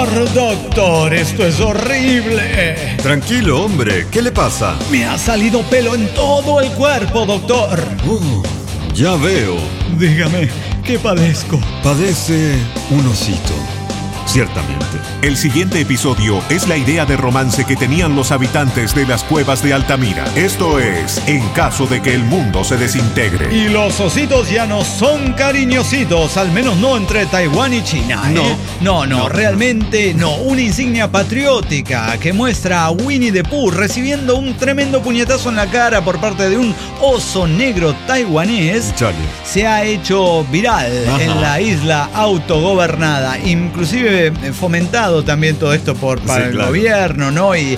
Doctor, esto es horrible. Tranquilo, hombre, ¿qué le pasa? Me ha salido pelo en todo el cuerpo, doctor. Ya veo. Dígame, ¿qué padezco? Padece un osito. Ciertamente. El siguiente episodio es la idea de romance que tenían los habitantes de las cuevas de Altamira. Esto es En caso de que el mundo se desintegre. Y los ositos ya no son cariñositos, al menos no entre Taiwán y China, ¿eh? No, realmente no. Una insignia patriótica que muestra a Winnie the Pooh recibiendo un tremendo puñetazo en la cara por parte de un oso negro taiwanés. Chale. Se ha hecho viral en la isla autogobernada, inclusive fomentado también todo esto para el gobierno, ¿no? Y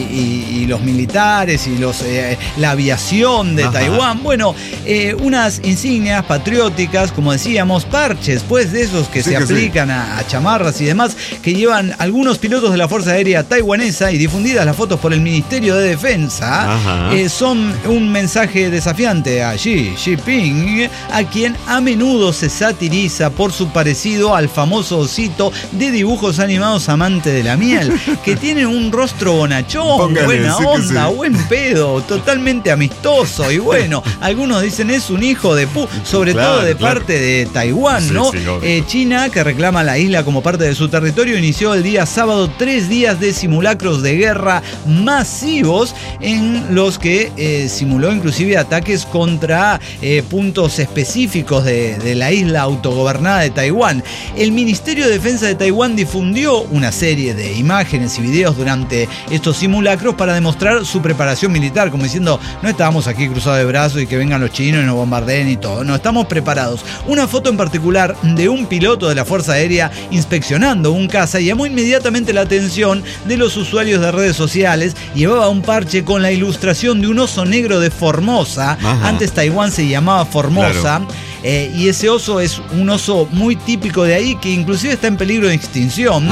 los militares y la aviación de Taiwán. Bueno, unas insignias patrióticas, como decíamos, parches, pues de esos que se aplican a chamarras y demás, que llevan algunos pilotos de la Fuerza Aérea taiwanesa y difundidas las fotos por el Ministerio de Defensa, son un mensaje desafiante a Xi Jinping, a quien a menudo se satiriza por su parecido al famoso osito de dibujos animados amante de la miel, que tiene un rostro bonachón, buena onda, buen pedo, totalmente amistoso. Y bueno, algunos dicen es un hijo de Pooh, sobre todo de parte de Taiwán, ¿no? China, que reclama la isla como parte de su territorio, inició el día sábado 3 días de simulacros de guerra masivos en los que simuló inclusive ataques contra puntos específicos de la isla autogobernada de Taiwán. El Ministerio de Defensa de Taiwán difundió una serie de imágenes y videos durante estos simulacros para demostrar su preparación militar, como diciendo, no estábamos aquí cruzados de brazos y que vengan los chinos y nos bombardeen y todo, no, estamos preparados. Una foto en particular de un piloto de la Fuerza Aérea inspeccionando un caza llamó inmediatamente la atención de los usuarios de redes sociales. Llevaba un parche con la ilustración de un oso negro de Formosa. Antes Taiwán se llamaba Formosa. Y ese oso es un oso muy típico de ahí, que inclusive está en peligro de extinción.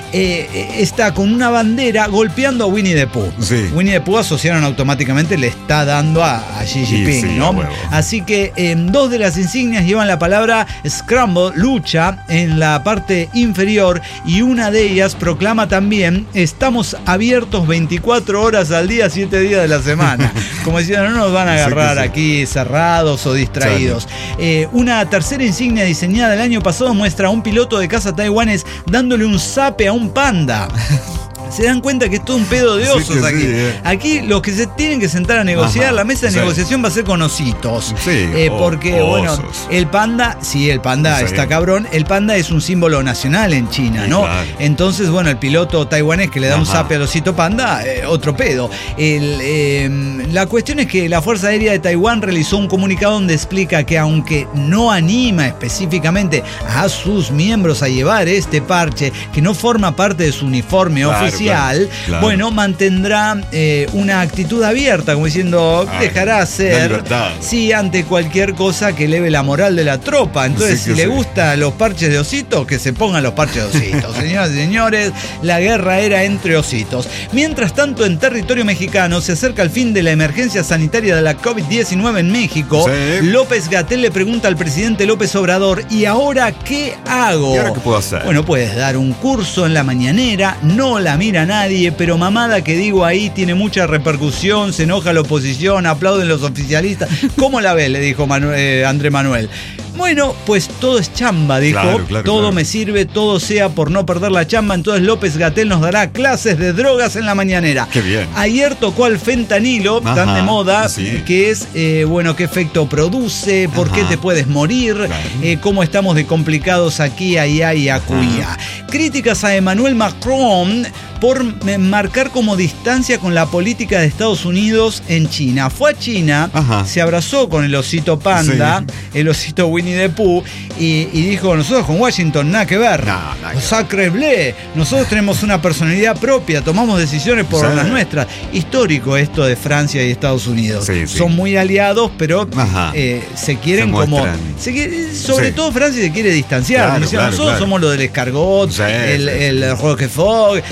Está con una bandera golpeando a Winnie the Pooh. Winnie the Pooh asociaron automáticamente, le está dando a Xi Jinping, ¿no? Así que dos de las insignias llevan la palabra Scramble, lucha, en la parte inferior, y una de ellas proclama también: estamos abiertos 24 horas al día, 7 días de la semana. Como diciendo, no nos van a agarrar aquí cerrados o distraídos. Una tercera insignia diseñada el año pasado muestra a un piloto de caza taiwanés dándole un zape a un panda. Se dan cuenta que es todo un pedo de osos aquí. Aquí los que se tienen que sentar a negociar, la mesa de negociación va a ser con ositos. Porque, bueno, el panda, está cabrón. El panda es un símbolo nacional en China, ¿no? Entonces, bueno, el piloto taiwanés que le da un zape al osito panda, otro pedo. La cuestión es que la Fuerza Aérea de Taiwán realizó un comunicado donde explica que, aunque no anima específicamente a sus miembros a llevar este parche, que no forma parte de su uniforme oficial, bueno, mantendrá una actitud abierta, como diciendo, dejará hacer, ante cualquier cosa que eleve la moral de la tropa. Entonces, si le gustan los parches de ositos, que se pongan los parches de ositos. Señoras y señores, la guerra era entre ositos. Mientras tanto, en territorio mexicano se acerca el fin de la emergencia sanitaria de la COVID-19 en México. López-Gatell le pregunta al presidente López Obrador: ¿y ahora qué hago? ¿Y ahora qué puedo hacer? Bueno, puedes dar un curso en la mañanera, no la mira a nadie, pero mamada que digo ahí tiene mucha repercusión, se enoja la oposición, aplauden los oficialistas. ¿Cómo la ves?, le dijo Andrés Manuel. Bueno, pues todo es chamba, dijo. Todo me sirve, todo sea por no perder la chamba. Entonces López-Gatell nos dará clases de drogas en la mañanera. Qué bien. Ayer tocó al fentanilo, tan de moda, que es, qué efecto produce, por qué te puedes morir, cómo estamos de complicados aquí, allá y acuya. Críticas a Emmanuel Macron por marcar como distancia con la política de Estados Unidos en China. Fue a China, se abrazó con el osito panda, el osito Winnie the Pooh, y dijo: nosotros con Washington nada que ver. Sacre bleu, nosotros tenemos una personalidad propia, tomamos decisiones por las nuestras. Histórico esto de Francia y Estados Unidos. Son muy aliados, pero se quieren sobre todo Francia se quiere distanciar. Nosotros somos lo del escargot, el roquefort,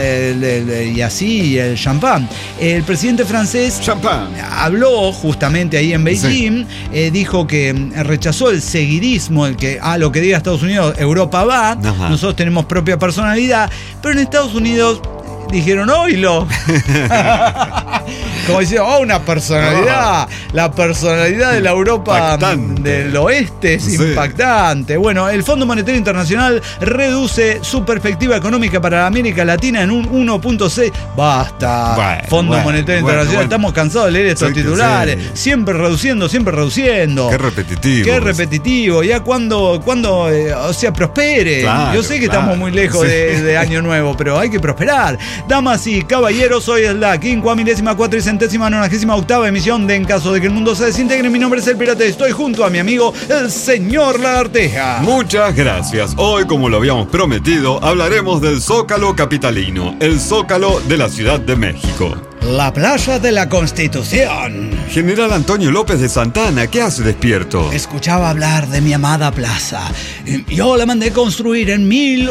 y así el champán. El presidente francés habló justamente ahí en Beijing, dijo que rechazó el el seguidismo, el que a lo que diga Estados Unidos, Europa va. Ajá. Nosotros tenemos propia personalidad, pero en Estados Unidos dijeron, oílo. Como decía, una personalidad. La personalidad de la Europa del oeste es impactante. Bueno, el Fondo Monetario Internacional reduce su perspectiva económica para América Latina en un 1.6. Basta. Fondo Monetario Internacional. Estamos cansados de leer estos titulares. Siempre reduciendo, siempre reduciendo. Qué repetitivo. Qué repetitivo. Ya cuando prospere. Claro, yo sé que estamos muy lejos de Año Nuevo, pero hay que prosperar. Damas y caballeros, hoy es la 54.498ª emisión de En Caso de que el Mundo se Desintegre. Mi nombre es El Pirata y estoy junto a mi amigo, el señor Lagarteja. Muchas gracias. Hoy, como lo habíamos prometido, hablaremos del Zócalo capitalino, el Zócalo de la Ciudad de México. La Plaza de la Constitución. General Antonio López de Santana, ¿qué hace despierto? Escuchaba hablar de mi amada plaza. Yo la mandé construir en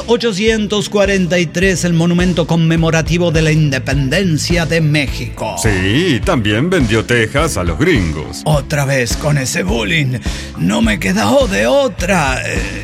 1843, el monumento conmemorativo de la independencia de México. Sí, también vendió tejas a los gringos. Otra vez con ese bullying. No me quedó de otra.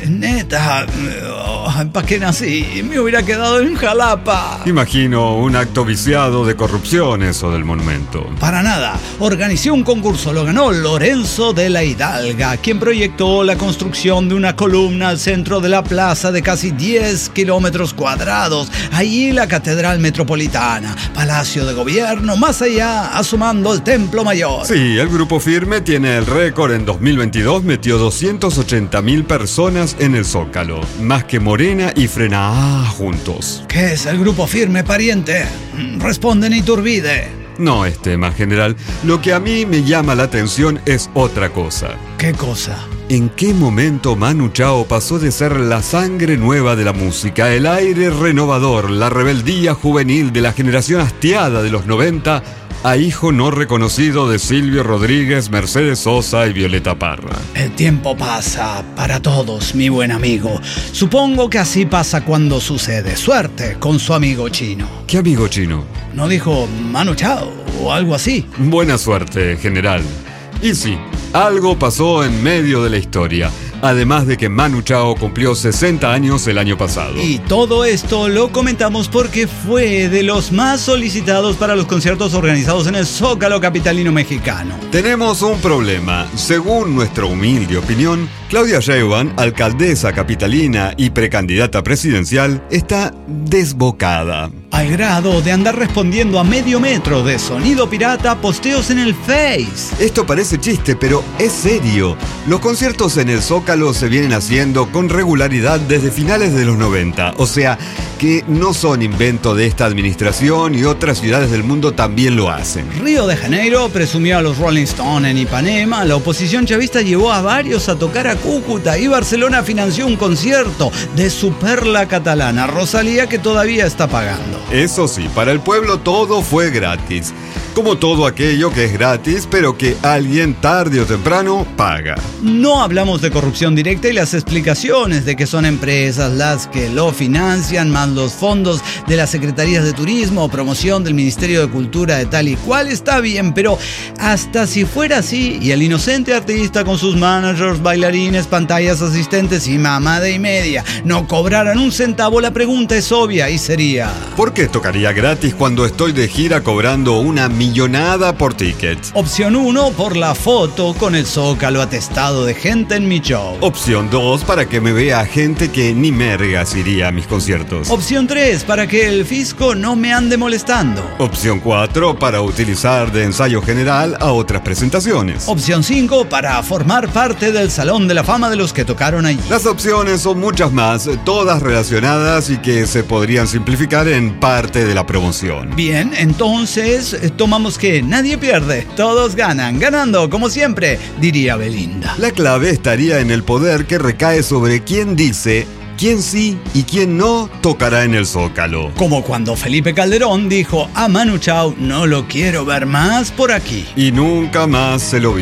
Neta, ¿para qué nací? Me hubiera quedado en Jalapa. Imagino un acto viciado de corrupción eso del monumento. Para nada. Organizé un concurso, lo ganó Lorenzo de la Hidalga, quien proyectó la construcción de una columna al centro de la plaza de casi 10 kilómetros cuadrados. Allí la Catedral Metropolitana, Palacio de Gobierno, más allá, asomando el Templo Mayor. Sí, el Grupo Firme tiene el récord. En 2022 metió 280.000 personas en el Zócalo, más que Morena y Frena juntos. ¿Qué es el Grupo Firme, pariente? Responden Iturbide. No es tema, general. Lo que a mí me llama la atención es otra cosa. ¿Qué cosa? ¿En qué momento Manu Chao pasó de ser la sangre nueva de la música, el aire renovador, la rebeldía juvenil de la generación hastiada de los 90, a hijo no reconocido de Silvio Rodríguez, Mercedes Sosa y Violeta Parra? El tiempo pasa para todos, mi buen amigo. Supongo que así pasa cuando sucede. Suerte con su amigo chino. ¿Qué amigo chino? ¿No dijo Manu Chao o algo así? Buena suerte, general. Y sí, algo pasó en medio de la historia. Además de que Manu Chao cumplió 60 años el año pasado. Y todo esto lo comentamos porque fue de los más solicitados para los conciertos organizados en el Zócalo capitalino mexicano. Tenemos un problema. Según nuestra humilde opinión, Claudia Sheinbaum, alcaldesa capitalina y precandidata presidencial, está desbocada. Al grado de andar respondiendo a medio metro de sonido pirata a posteos en el Face. Esto parece chiste, pero es serio. Los conciertos en el Zócalo se vienen haciendo con regularidad desde finales de los 90. O sea, que no son invento de esta administración y otras ciudades del mundo también lo hacen. Río de Janeiro presumió a los Rolling Stones en Ipanema. La oposición chavista llevó a varios a tocar a Cúcuta y Barcelona financió un concierto de su perla catalana, Rosalía, que todavía está pagando. Eso sí, para el pueblo todo fue gratis. Como todo aquello que es gratis, pero que alguien tarde o temprano paga. No hablamos de corrupción directa y las explicaciones de que son empresas las que lo financian, más los fondos de las secretarías de turismo o promoción del Ministerio de Cultura de tal y cual, está bien, pero hasta si fuera así y el inocente artista con sus managers, bailarines, pantallas, asistentes y mamada y media no cobraran un centavo, la pregunta es obvia y sería: ¿por qué tocaría gratis cuando estoy de gira cobrando una millonada por tickets? Opción 1, por la foto con el Zócalo atestado de gente en mi show. Opción 2, para que me vea gente que ni mergas iría a mis conciertos. Opción 3, para que el fisco no me ande molestando. Opción 4, para utilizar de ensayo general a otras presentaciones. Opción 5, para formar parte del Salón de la Fama de los que tocaron allí. Las opciones son muchas más, todas relacionadas y que se podrían simplificar en parte de la promoción. Bien, entonces tomamos que nadie pierde, todos ganan. Ganando, como siempre, diría Belinda. La clave estaría en el poder que recae sobre quién dice quién sí y quién no tocará en el Zócalo. Como cuando Felipe Calderón dijo a Manu Chao: no lo quiero ver más por aquí. Y nunca más se lo vio.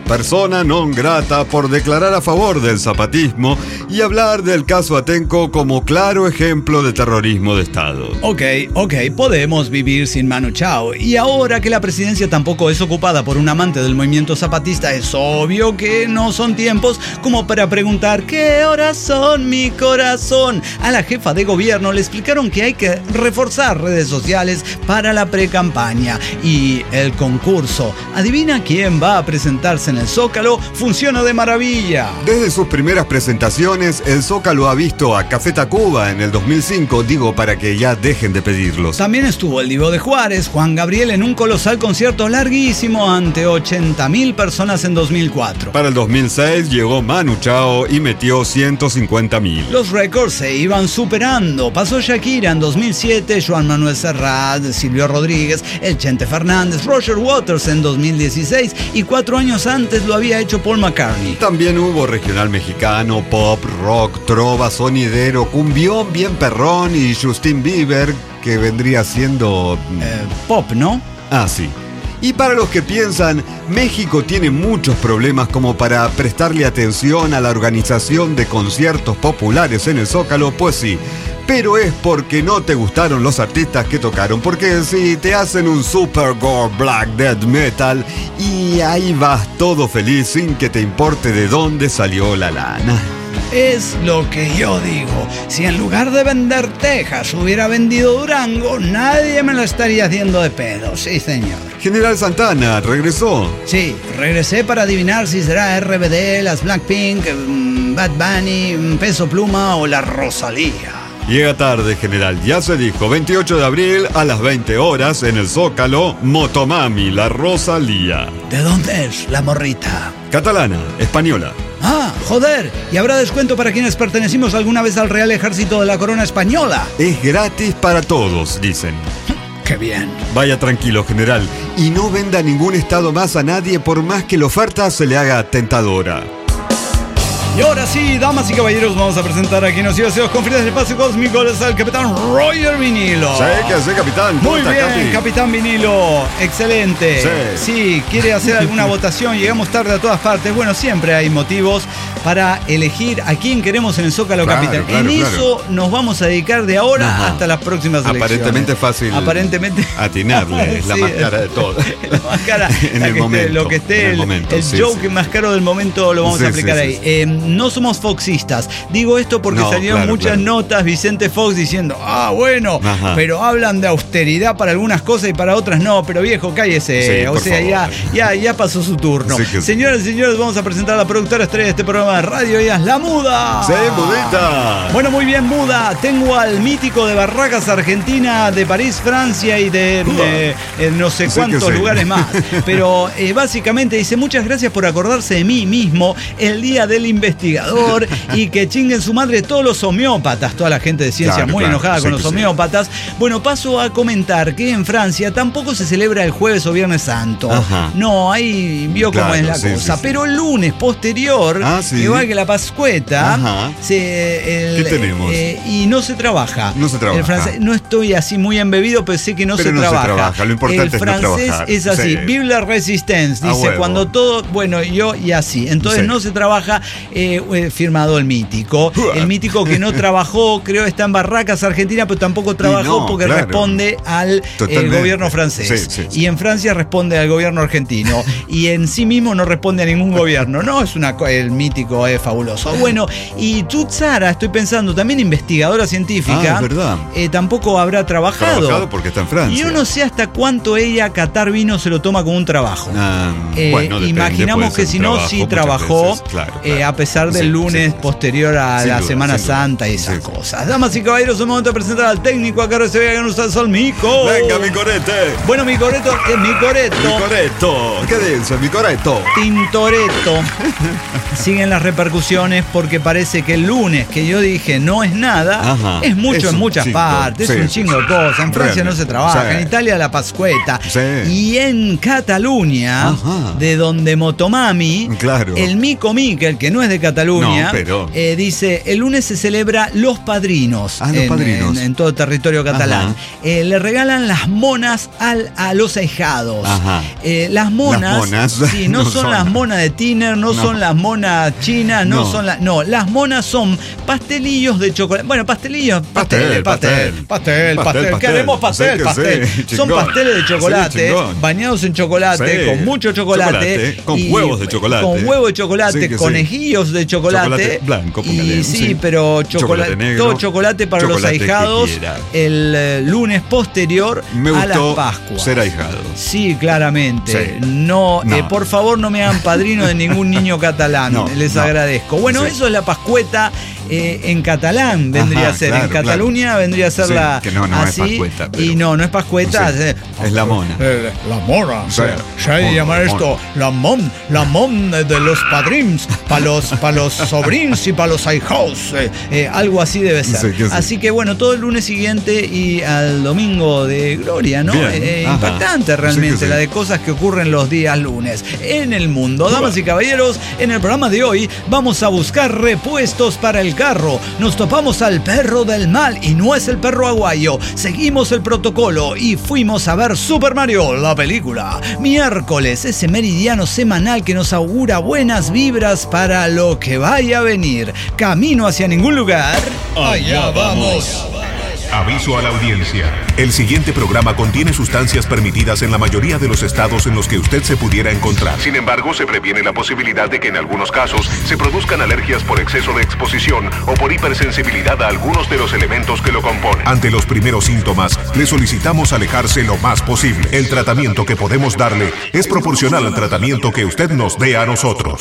persona non grata por declarar a favor del zapatismo y hablar del caso Atenco como claro ejemplo de terrorismo de Estado. Ok, podemos vivir sin Manu Chao. Y ahora que la presidencia tampoco es ocupada por un amante del movimiento zapatista, es obvio que no son tiempos como para preguntar ¿qué horas son, mi corazón? A la jefa de gobierno le explicaron que hay que reforzar redes sociales para la precampaña. Y el concurso, adivina quién va a presentarse en el Zócalo, funciona de maravilla. Desde sus primeras presentaciones, el Zócalo ha visto a Café Tacuba en el 2005, digo, para que ya dejen de pedirlos. También estuvo el Divo de Juárez, Juan Gabriel, en un colosal concierto larguísimo ante 80.000 personas en 2004. Para el 2006 llegó Manu Chao y metió 150.000. Los récords se iban superando. Pasó Shakira en 2007, Joan Manuel Serrat, Silvio Rodríguez, el Chente Fernández, Roger Waters en 2016 y 4 años antes lo había hecho Paul McCartney. También hubo regional mexicano, pop, rock, trova, sonidero, cumbión bien perrón y Justin Bieber, que vendría siendo... pop, ¿no? Ah, sí. Y para los que piensan, México tiene muchos problemas como para prestarle atención a la organización de conciertos populares en el Zócalo, pues sí. Pero es porque no te gustaron los artistas que tocaron, porque si te hacen un super gore black death metal y ahí vas todo feliz sin que te importe de dónde salió la lana. Es lo que yo digo. Si en lugar de vender Texas hubiera vendido Durango, nadie me lo estaría haciendo de pedo. Sí, señor. General Santana, ¿regresó? Sí, regresé para adivinar si será RBD, las Blackpink, Bad Bunny, Peso Pluma o la Rosalía. Llega tarde, general. Ya se dijo, 28 de abril a las 20 horas en el Zócalo, Motomami, la Rosalía. ¿De dónde es la morrita? Catalana, española. Ah, joder, y habrá descuento para quienes pertenecimos alguna vez al Real Ejército de la Corona Española. Es gratis para todos, dicen. ¡Qué bien! Vaya tranquilo, general, y no venda ningún estado más a nadie por más que la oferta se le haga tentadora. Y ahora sí, damas y caballeros, vamos a presentar aquí en Los Deseos Confidenciales del Espacio Cósmico al capitán Roger Vinilo. Sí, que sí, capitán. Muy bien, Capi? Capitán Vinilo, excelente. Sí, quiere hacer alguna votación, llegamos tarde a todas partes. Bueno, siempre hay motivos para elegir a quién queremos en el Zócalo, capitán. Eso nos vamos a dedicar de ahora hasta las próximas elecciones. Aparentemente fácil. Aparentemente. Atinarle, es la más cara de todo. La más cara. En el momento. Lo que esté, el joke más caro del momento lo vamos a aplicar ahí. No somos foxistas. Digo esto porque salieron muchas notas, Vicente Fox diciendo, bueno, pero hablan de austeridad para algunas cosas y para otras no, pero viejo, cállese. Sí, o sea, ya pasó su turno. Señoras y señores, vamos a presentar a la productora estrella de este programa de radio, ella es La Muda. Sí, Mudita. Bueno, muy bien, Muda. Tengo al mítico de Barracas, Argentina, de París, Francia y de no sé cuántos lugares más. Pero básicamente dice, muchas gracias por acordarse de mí mismo el día del investigador y que chinguen su madre todos los homeópatas, toda la gente de ciencia muy enojada con los homeópatas. Bueno, paso a comentar que en Francia tampoco se celebra el jueves o viernes santo. No, ahí vio cómo es la cosa. Pero el lunes posterior, igual que la Pascueta, ¿qué tenemos? Y no se trabaja. No se trabaja. No estoy así muy embebido, pero sé que no se trabaja. Lo importante es no trabajar. El francés es así. Vive la resistencia. Dice, cuando todo, bueno, yo y así. Entonces no se trabaja. Firmado el mítico que no trabajó, creo está en Barracas, Argentina, pero tampoco trabajó porque responde al gobierno francés. Y en Francia responde al gobierno argentino y en sí mismo no responde a ningún gobierno. No, el mítico es fabuloso. Bueno, y Tutsara, estoy pensando, también investigadora científica, ¿verdad? Tampoco habrá trabajado porque está en Francia. Y yo no sé hasta cuánto ella catar vino se lo toma como un trabajo. Bueno, imaginamos que si no, sí trabajó, a pesar del lunes posterior a la Semana Santa y esas cosas. Damas y caballeros, es el momento de presentar al técnico a cargo de Sevilla González Mico. Venga, mi corete. Bueno, mi coreto. ¿Qué dice, mi coreto? Tintoretto. Siguen las repercusiones porque parece que el lunes que yo dije no es nada, es mucho en muchas partes, es un chingo de cosas. En Francia no se trabaja, en Italia la Pascueta. Y en Cataluña, de donde Motomami, el Mico Miquel, que no es de Cataluña, dice, el lunes se celebra Los Padrinos, en todo el territorio catalán. Le regalan las monas a los ahijados. Las monas, sí, no son las monas de Tiner, no son las monas chinas, no, las monas son pastelillos de chocolate. Bueno, pastelillos, pastel. ¿Qué haremos? Pastel. Son pasteles de chocolate, bañados en chocolate, con mucho chocolate. Con huevos de chocolate. Con huevo de chocolate, conejillos de chocolate. Blanco, y pero chocolate negro, todo chocolate para los ahijados el lunes posterior a las Pascuas. Ser ahijado. Sí, claramente. No. Por favor, no me hagan padrino de ningún niño catalán. Les agradezco. Bueno, eso es la Pascueta en catalán, vendría a ser. En Cataluña vendría a ser la. Que no así, es Pascueta. Pero... Y no es Pascueta. Es la mona. La mona. Se ha de llamar esto la mon de los padrins, para los sobrinos y para los ahijados. Algo así debe ser. Así que bueno, todo el lunes siguiente y al domingo de Gloria, ¿no? Impactante realmente la de cosas que ocurren los días lunes en el mundo. Damas y caballeros, en el programa de hoy vamos a buscar repuestos para el carro. Nos topamos al perro del mal y no es el perro aguayo. Seguimos el protocolo y fuimos a ver Super Mario, la película. Miércoles, ese meridiano semanal que nos augura buenas vibras para lo que vaya a venir. Camino hacia ningún lugar. Allá vamos. Aviso a la audiencia. El siguiente programa contiene sustancias permitidas en la mayoría de los estados en los que usted se pudiera encontrar. Sin embargo, se previene la posibilidad de que en algunos casos se produzcan alergias por exceso de exposición o por hipersensibilidad a algunos de los elementos que lo componen. Ante los primeros síntomas, le solicitamos alejarse lo más posible. El tratamiento que podemos darle es proporcional al tratamiento que usted nos dé a nosotros.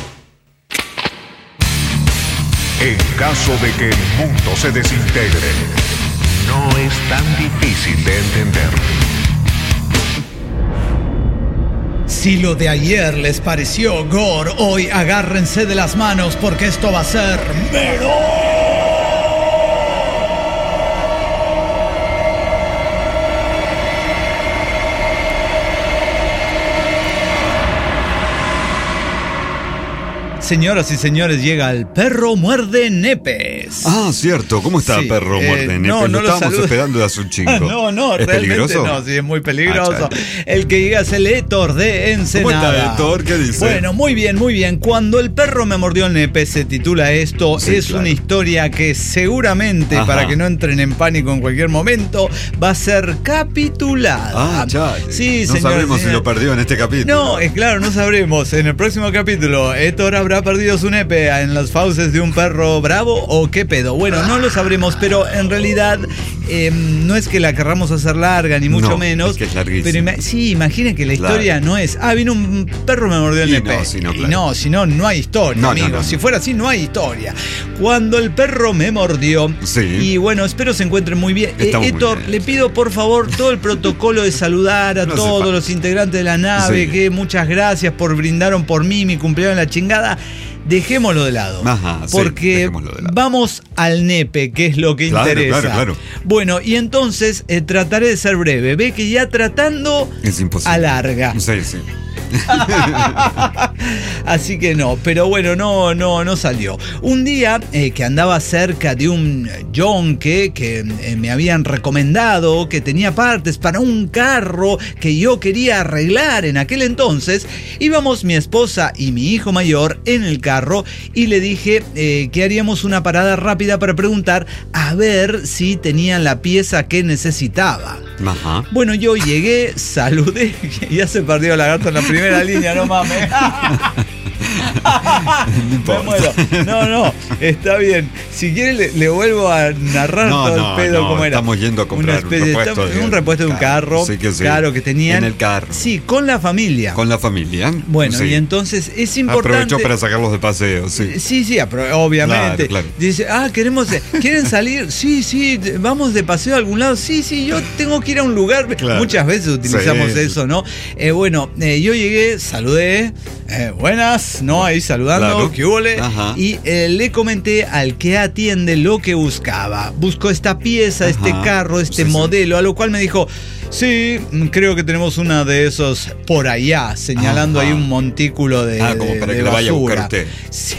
En caso de que el mundo se desintegre, no es tan difícil de entender. Si lo de ayer les pareció gore, hoy agárrense de las manos porque esto va a ser mero. Señoras y señores, llega el perro muerde nepes. Cierto. ¿Cómo está Perro muerde nepes? Lo estábamos esperando de hace un chingo. No, ¿Es peligroso? No, sí, es muy peligroso. El que llega es el Héctor de Ensenada. ¿Cómo está Héctor? ¿Qué dice? Bueno, muy bien. Cuando el perro me mordió el nepe se titula esto. Una historia que seguramente, para que no entren en pánico en cualquier momento, va a ser capitulada. Sí, no sabremos si lo perdió en este capítulo. No, claro, no sabremos. En el próximo capítulo, Héctor habrá perdido su nepe en las fauces de un perro bravo o qué pedo. Bueno, no lo sabremos, pero en realidad no es que la querramos hacer larga, ni mucho menos. Es que es larguísima. Pero imaginen que la historia no es, vino un perro me mordió el nepe. Si no hay historia, amigos. Si fuera así, no hay historia. Cuando el perro me mordió, y bueno, espero se encuentren muy bien. Héctor, le pido por favor todo el protocolo de saludar a todos los integrantes de la nave, que muchas gracias por brindaron por mí, mi cumpleaños en la chingada. Dejémoslo de lado. Porque vamos al nepe, que es lo que interesa. Claro. Bueno, y entonces trataré de ser breve. Ve que ya tratando es imposible. Alarga. Sí. Así que no, pero bueno, no salió. Un día que andaba cerca de un yonque que me habían recomendado, que tenía partes para un carro que yo quería arreglar en aquel entonces, íbamos mi esposa y mi hijo mayor en el carro y le dije que haríamos una parada rápida para preguntar a ver si tenían la pieza que necesitaba. Bueno, yo llegué, saludé, ya se perdió el lagarto en la primera línea, no mames. Me muero. No, está bien. Si quiere le vuelvo a narrar todo el pedo como era. Estamos yendo a comprar un repuesto de un carro, sí. Claro, que tenían. En el carro. Sí, con la familia. Con la familia. Bueno, sí. Y entonces es importante. Aprovechó para sacarlos de paseo, sí. Sí, obviamente. Claro. Dice, ¿quieren salir? Sí, vamos de paseo a algún lado. Sí, yo tengo que ir a un lugar. Claro. Muchas veces utilizamos eso, ¿no? Yo llegué, saludé, buenas, ¿no? Ahí saludando, ¿qué hubo? Y le comenté al que atiende lo que buscaba. Buscó esta pieza, este carro, este modelo, a lo cual me dijo, sí, creo que tenemos una de esos por allá, señalando ahí un montículo de como para de que lo vaya a buscar basura. usted. Sí.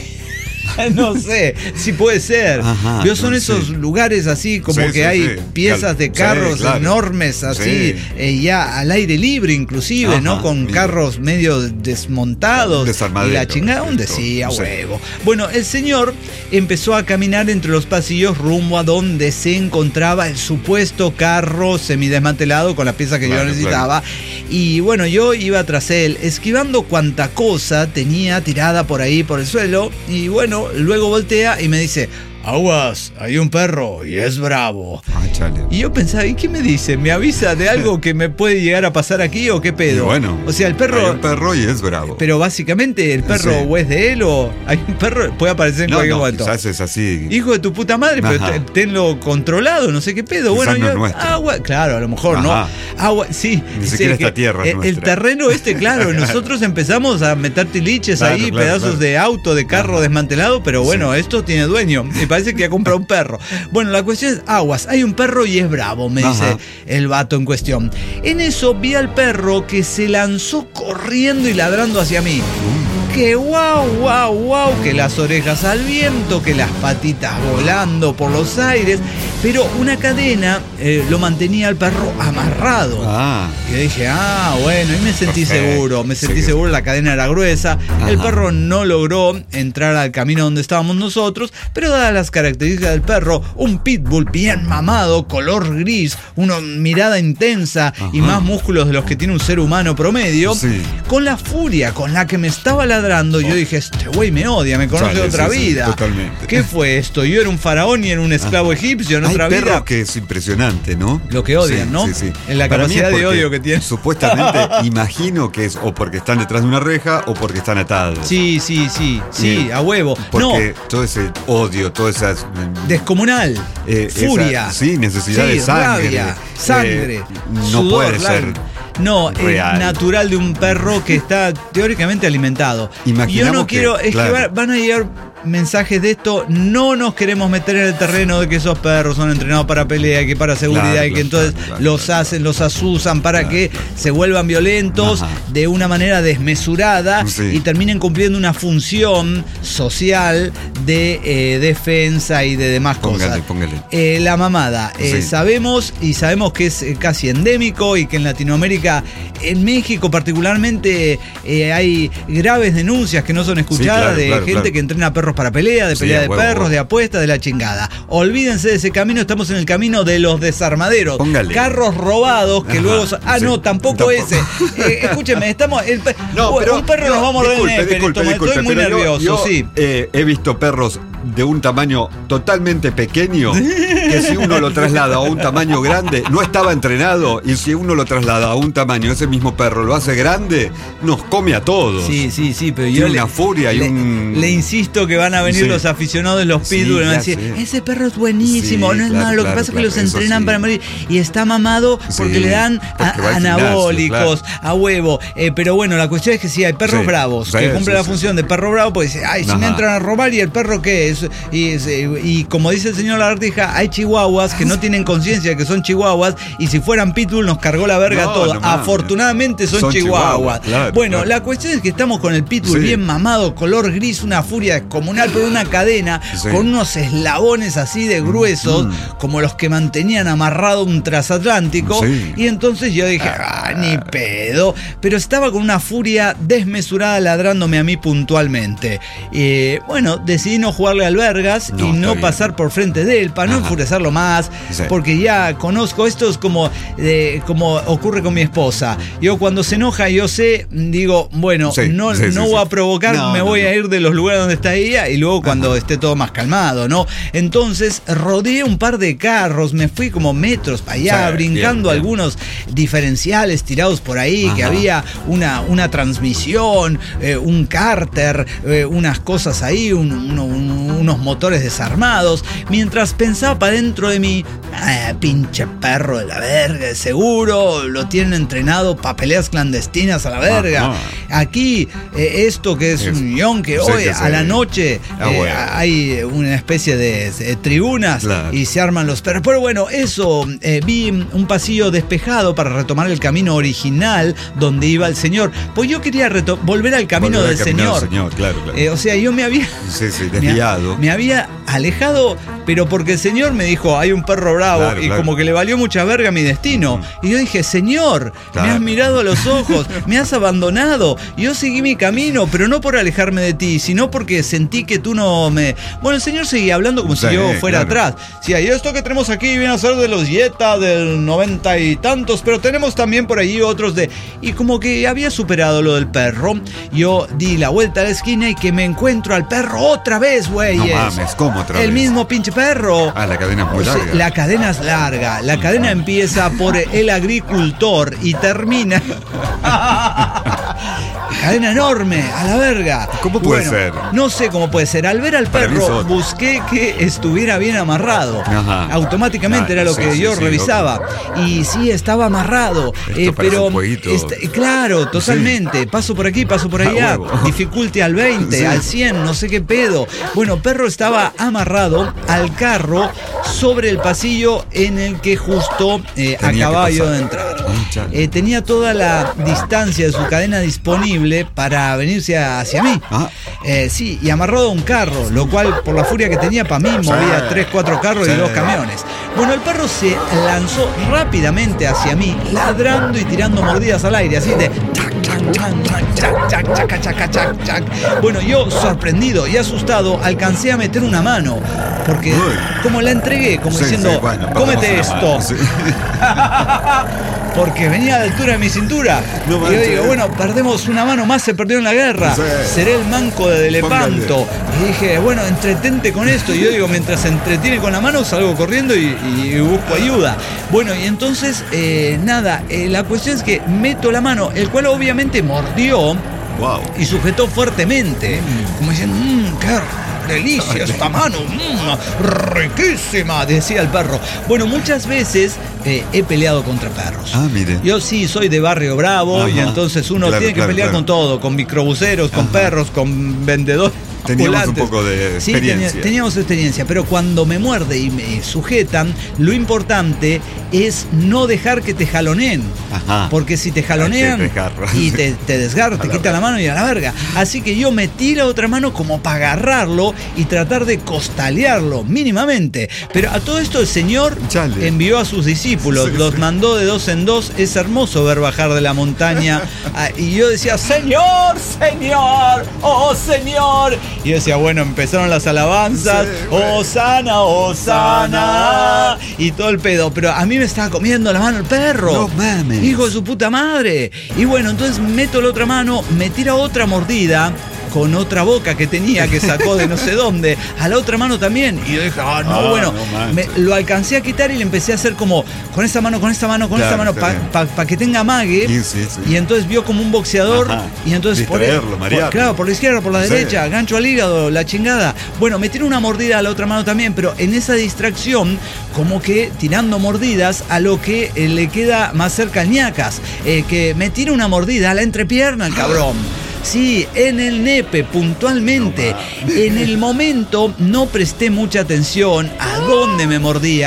No sé, sí puede ser. Son esos lugares así como que hay piezas de carros enormes así, ya al aire libre inclusive, ¿no? Con carros medio desmontados. Y la chingada, huevo. Bueno, el señor empezó a caminar entre los pasillos rumbo a donde se encontraba el supuesto carro semidesmantelado con la pieza que yo necesitaba. Y bueno, yo iba tras él, esquivando cuanta cosa tenía tirada por ahí por el suelo. Y bueno, luego voltea y me dice, aguas, hay un perro y es bravo. Chale. Y yo pensaba, ¿y qué me dice? ¿Me avisa de algo que me puede llegar a pasar aquí o qué pedo? Y bueno, o sea, el perro... Hay un perro y es bravo. Pero básicamente el perro o es de él o hay un perro, puede aparecer en cualquier momento. Quizás es así. Hijo de tu puta madre, pero tenlo controlado, no sé qué pedo. Quizás bueno, no es agua, claro, a lo mejor no. Agua, sí. Ni siquiera esta tierra es el terreno claro, nosotros empezamos a meter tiliches pedazos de auto, de carro desmantelado, pero bueno, esto tiene dueño. Me parece que ha comprado un perro. Bueno, la cuestión es, aguas, hay un perro y es bravo, me dice el vato en cuestión. En eso vi al perro que se lanzó corriendo y ladrando hacia mí. Que guau, que las orejas al viento, que las patitas volando por los aires, pero una cadena lo mantenía al perro amarrado. Y dije, bueno, y me sentí seguro, la cadena era gruesa, el perro no logró entrar al camino donde estábamos nosotros, pero dadas las características del perro, un pitbull bien mamado, color gris, una mirada intensa y más músculos de los que tiene un ser humano promedio, con la furia con la que me estaba ladrando, yo dije, este güey me odia, me conoce de otra vida. Totalmente. ¿Qué fue esto? Yo era un faraón y era un esclavo egipcio en otra vida. Hay perros que es impresionante, ¿no? Lo que odian, ¿no? En la capacidad de odio que tienen. Supuestamente, imagino que es o porque están detrás de una reja o porque están atados. Sí, a huevo. Porque todo ese odio, toda esa... Descomunal. Furia. Necesidad de sangre. Rabia, sangre. No sudor, puede ser. No, real. Es natural de un perro que está teóricamente alimentado. Imaginamos yo no quiero, es que van a llegar mensajes de esto, no nos queremos meter en el terreno de que esos perros son entrenados para pelea, que para seguridad, y que entonces los asusan para que se vuelvan violentos de una manera desmesurada y terminen cumpliendo una función social de defensa y de demás cosas. Póngale. La mamada, sabemos que es casi endémico y que en Latinoamérica, en México particularmente, hay graves denuncias que no son escuchadas de gente que entrena perros para pelea, de perros, de apuestas, de la chingada. Olvídense de ese camino, estamos en el camino de los desarmaderos. Póngale. Carros robados que luego... tampoco ese. Escúcheme, un perro nos va a morder en el estómago. Estoy muy nervioso, he visto perros de un tamaño totalmente pequeño que si uno lo traslada a un tamaño grande, no estaba entrenado, y si uno lo traslada a un tamaño, ese mismo perro lo hace grande, nos come a todos. Sí, pero yo una furia y le insisto que van a venir los aficionados de los pitbull y van a decir, ese perro es buenísimo, no es malo, lo que pasa es que los entrenan para morir y está mamado porque le dan anabólicos, a huevo. Pero bueno, la cuestión es que sí, hay perros bravos que cumplen la función de perro bravo, pues si me entran a robar, ¿y el perro qué es? Y como dice el señor Lagartija, hay chihuahuas que no tienen conciencia de que son chihuahuas, y si fueran pitbull nos cargó la verga todo. Afortunadamente son chihuahuas. La cuestión es que estamos con el pitbull bien mamado, color gris, una furia descomunal, pero una cadena con unos eslabones así de gruesos, como los que mantenían amarrado un transatlántico. Y entonces yo dije, ni pedo. Pero estaba con una furia desmesurada ladrándome a mí puntualmente. Decidí no jugarle darle albergas y no pasar por frente de él, para no enfurecerlo más, porque ya conozco, esto es como ocurre con mi esposa. Yo cuando se enoja, yo sé, digo, bueno, no voy a provocar, voy a ir de los lugares donde está ella, y luego cuando esté todo más calmado, ¿no? Entonces rodeé un par de carros, me fui como metros para allá, brincando algunos diferenciales tirados por ahí, que había una transmisión, un cárter, unas cosas ahí, unos motores desarmados, mientras pensaba para dentro de mí, pinche perro de la verga, seguro lo tienen entrenado para peleas clandestinas a la verga. Aquí, esto que es un millón, que hoy a la noche hay una especie de tribunas y se arman los perros. Pero bueno, eso, vi un pasillo despejado para retomar el camino original donde iba el señor. Pues yo quería volver al camino del señor. Claro. O sea, yo me había desviado. Me había alejado, pero porque el señor me dijo, hay un perro bravo, y como que le valió mucha verga mi destino. Y yo dije, señor, me has mirado a los ojos, me has abandonado. Y yo seguí mi camino, pero no por alejarme de ti, sino porque sentí que tú no me... Bueno, el señor seguía hablando como si yo fuera atrás. Sí, y esto que tenemos aquí viene a ser de los Jetta del 90 y tantos, pero tenemos también por allí otros de... Y como que había superado lo del perro, yo di la vuelta a la esquina y que me encuentro al perro otra vez, güey. No mames, ¿cómo otra vez? El mismo pinche perro. La cadena es muy larga. La cadena es larga. La cadena empieza por el agricultor y termina... Cadena enorme, a la verga. ¿Cómo puede ser? No sé cómo puede ser. Al ver al perro, busqué que estuviera bien amarrado. Automáticamente era lo que yo revisaba. Y sí, estaba amarrado. Pero claro, totalmente. Paso por aquí, paso por allá. Dificulty al 20, al 100, no sé qué pedo. Bueno, perro estaba amarrado al carro sobre el pasillo en el que justo acababa yo de entrar. Tenía toda la distancia de su cadena disponible para venirse hacia mí. Sí, y amarrado a un carro, lo cual por la furia que tenía para mí movía 3-4 carros y 2 camiones. Bueno, el perro se lanzó rápidamente hacia mí, ladrando y tirando mordidas al aire, así de Bueno, yo sorprendido y asustado alcancé a meter una mano, porque como la entregué, como diciendo, cómete esto. Porque venía a la altura de mi cintura. Y yo digo, bueno, perdemos una mano más, se perdió en la guerra. Seré el manco de Lepanto. Y dije, bueno, entretente con esto. Y yo digo, mientras se entretiene con la mano, salgo corriendo y busco ayuda. Bueno, y entonces, la cuestión es que meto la mano, el cual obviamente mordió y sujetó fuertemente. Como diciendo, qué delicia esta mano, riquísima, decía el perro. Bueno, muchas veces he peleado contra perros. Mire. Yo sí soy de Barrio Bravo, y entonces uno tiene que pelear con todo, con microbuseros, con perros, con vendedores. Teníamos un poco de experiencia. Sí, teníamos experiencia, pero cuando me muerde y me sujetan, lo importante es no dejar que te jaloneen. Porque si te jalonean y te desgarran, te quitan la mano y a la verga. Así que yo metí la otra mano como para agarrarlo y tratar de costalearlo mínimamente. Pero a todo esto el Señor envió a sus discípulos, los mandó de 2 en 2. Es hermoso ver bajar de la montaña. Y yo decía, Señor, Señor, oh Señor. Y yo decía, bueno, empezaron las alabanzas, Hosana, Hosana, y todo el pedo. Pero a mí me estaba comiendo la mano el perro. No mames. Hijo de su puta madre. Y bueno, entonces meto la otra mano, me tira otra mordida con otra boca que tenía, que sacó de no sé dónde, a la otra mano también. Y yo dije, lo alcancé a quitar y le empecé a hacer como con esta mano, para que tenga amague. Y entonces vio como un boxeador. Y entonces por la izquierda, por la derecha, gancho al hígado, la chingada. Bueno, me tiró una mordida a la otra mano también, pero en esa distracción, como que tirando mordidas a lo que le queda más cerca al ñacas, que me tira una mordida a la entrepierna el cabrón. Sí, en el nepe, puntualmente. En el momento no presté mucha atención a dónde me mordía,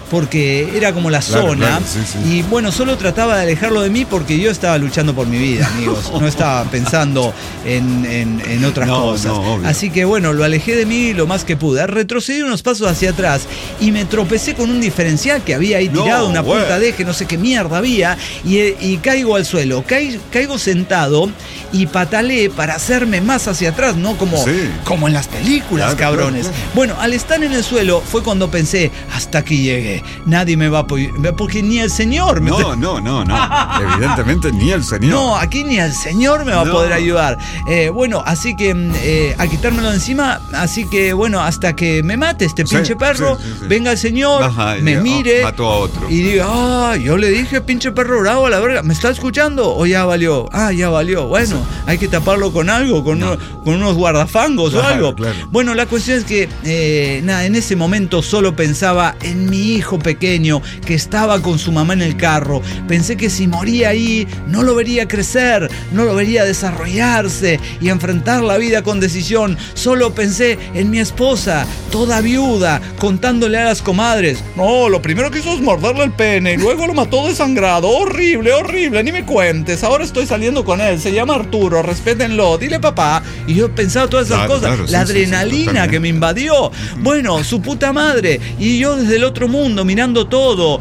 porque era como la zona. Y bueno, solo trataba de alejarlo de mí porque yo estaba luchando por mi vida, amigos. No estaba pensando en otras cosas. Así que bueno, lo alejé de mí lo más que pude. Retrocedí unos pasos hacia atrás y me tropecé con un diferencial que había ahí tirado, una puerta de eje, no sé qué mierda había, y caigo al suelo. Caigo sentado y pataleé para hacerme más hacia atrás, no como en las películas, cabrones. Claro. Bueno, al estar en el suelo fue cuando pensé, hasta aquí llegué, nadie me va a apoyar, porque ni el Señor me... No, evidentemente ni el Señor. No, aquí ni el Señor me va a poder ayudar. Bueno, así que a quitármelo de encima, así que bueno, hasta que me mate este pinche perro, venga el Señor, me mire, mató a otro. Y diga, yo le dije, pinche perro bravo, a la verga, ¿me está escuchando? ¿O ya valió? Ya valió. Bueno, hay que taparlo con algo, con unos guardafangos o algo. Claro. Bueno, la cuestión es que, en ese momento solo pensaba en mi hijo pequeño que estaba con su mamá en el carro. Pensé que si moría ahí, no lo vería crecer, no lo vería desarrollarse y enfrentar la vida con decisión. Solo pensé en mi esposa, toda viuda, contándole a las comadres. No, lo primero que hizo es morderle el pene y luego lo mató desangrado. Horrible, ni me cuentes. Ahora estoy saliendo con él, se llama Arturo, respétenlo, dile papá. Y yo pensaba todas esas cosas, la adrenalina que me invadió. Bueno, su puta madre. Y yo desde el otro mundo mirando todo.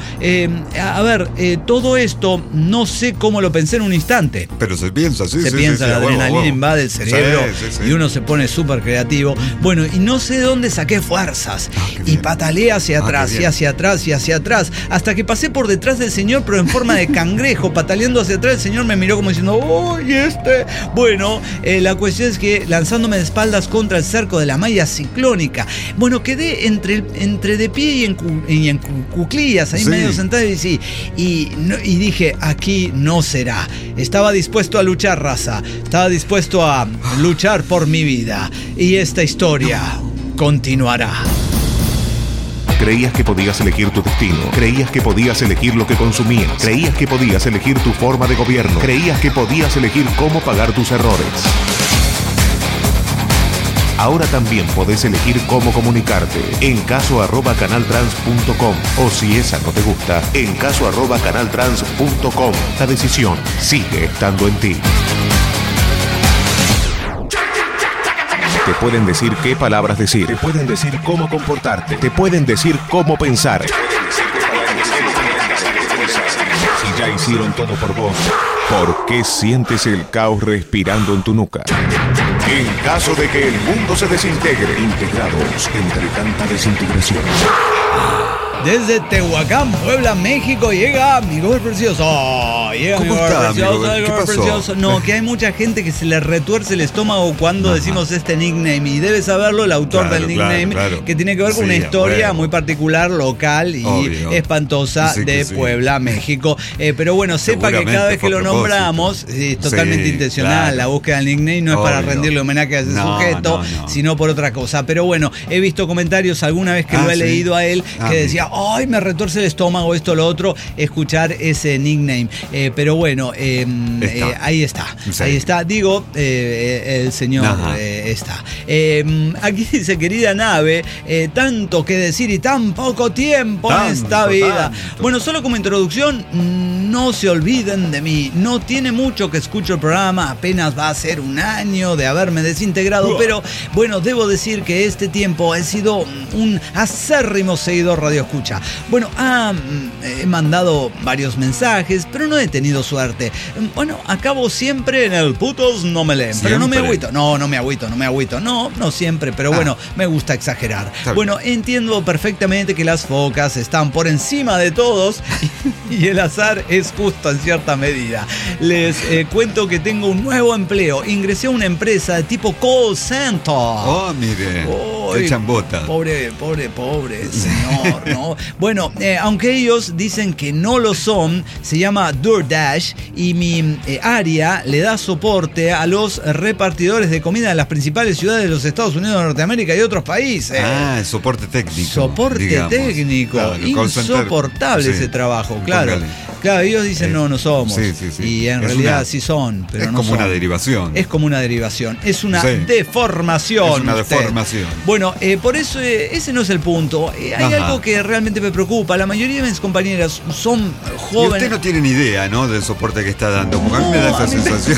Todo esto no sé cómo lo pensé en un instante. Pero se piensa, la adrenalina invade el cerebro y uno se pone súper creativo. Bueno, y no sé de dónde saqué fuerzas. Y pataleé hacia atrás, y hacia atrás, y hacia atrás, hasta que pasé por detrás del señor, pero en forma de cangrejo, pataleando hacia atrás. El señor me miró como diciendo, Bueno, la cuestión es que lanzándome de espaldas contra el cerco de la malla ciclónica, bueno, quedé entre de pie y en cuclillas, ahí medio sentado, y dije, aquí no será. Estaba dispuesto a luchar, raza. Estaba dispuesto a luchar por mi vida. Y esta historia continuará. Creías que podías elegir tu destino. Creías que podías elegir lo que consumías. Creías que podías elegir tu forma de gobierno. Creías que podías elegir cómo pagar tus errores. Ahora también podés elegir cómo comunicarte. En caso@canaltrans.com. O si esa no te gusta, en caso@canaltrans.com. La decisión sigue estando en ti. Te pueden decir qué palabras decir. Te pueden decir cómo comportarte. Te pueden decir cómo pensar. Si ya hicieron todo por vos, ¿por qué sientes el caos respirando en tu nuca? En caso de que el mundo se desintegre, integrados entre tanta desintegración. Desde Tehuacán, Puebla, México, llega mi Gober Precioso. ¿Cómo está, Gober Precioso? No, que hay mucha gente que se le retuerce el estómago cuando decimos este nickname. Y debe saberlo el autor del nickname, que tiene que ver con una historia muy particular, local y espantosa de Puebla, México. Pero bueno, sepa que cada vez que lo nombramos, es totalmente intencional. La búsqueda del nickname no es para rendirle homenaje a ese sujeto, sino por otra cosa. Pero bueno, he visto comentarios alguna vez que lo he leído a él, que decía, ay, me retuerce el estómago, esto, lo otro, escuchar ese nickname. Pero bueno, ahí está. Ahí está. Digo, el señor está. Aquí dice, querida nave, tanto que decir y tan poco tiempo en esta vida. Bueno, solo como introducción, no se olviden de mí. No tiene mucho que escucho el programa, apenas va a ser un año de haberme desintegrado, pero bueno, debo decir que este tiempo he sido un acérrimo seguidor Radio Escucha. Bueno, he mandado varios mensajes, pero no he tenido suerte. Bueno, acabo siempre en el putos no me leen. Pero no me agüito. No me agüito. No siempre, pero bueno, me gusta exagerar. Bueno, entiendo perfectamente que las focas están por encima de todos y el azar es justo en cierta medida. Les cuento que tengo un nuevo empleo. Ingresé a una empresa de tipo call center. Mire, qué chambota. Pobre señor, ¿no? Bueno, aunque ellos dicen que no lo son, se llama DoorDash y mi área le da soporte a los repartidores de comida de las principales ciudades de los Estados Unidos de Norteamérica y otros países. Soporte técnico. Claro, insoportable ese trabajo, claro. Claro, ellos dicen no somos. Y en realidad sí son, pero no son. Es como una derivación. Es como una derivación. Es una deformación. Es una deformación. Bueno, por eso ese no es el punto. Hay algo que realmente me preocupa. La mayoría de mis compañeras son jóvenes. Y usted no tiene ni idea, ¿no? Del soporte que está dando. Porque a mí me da esa sensación.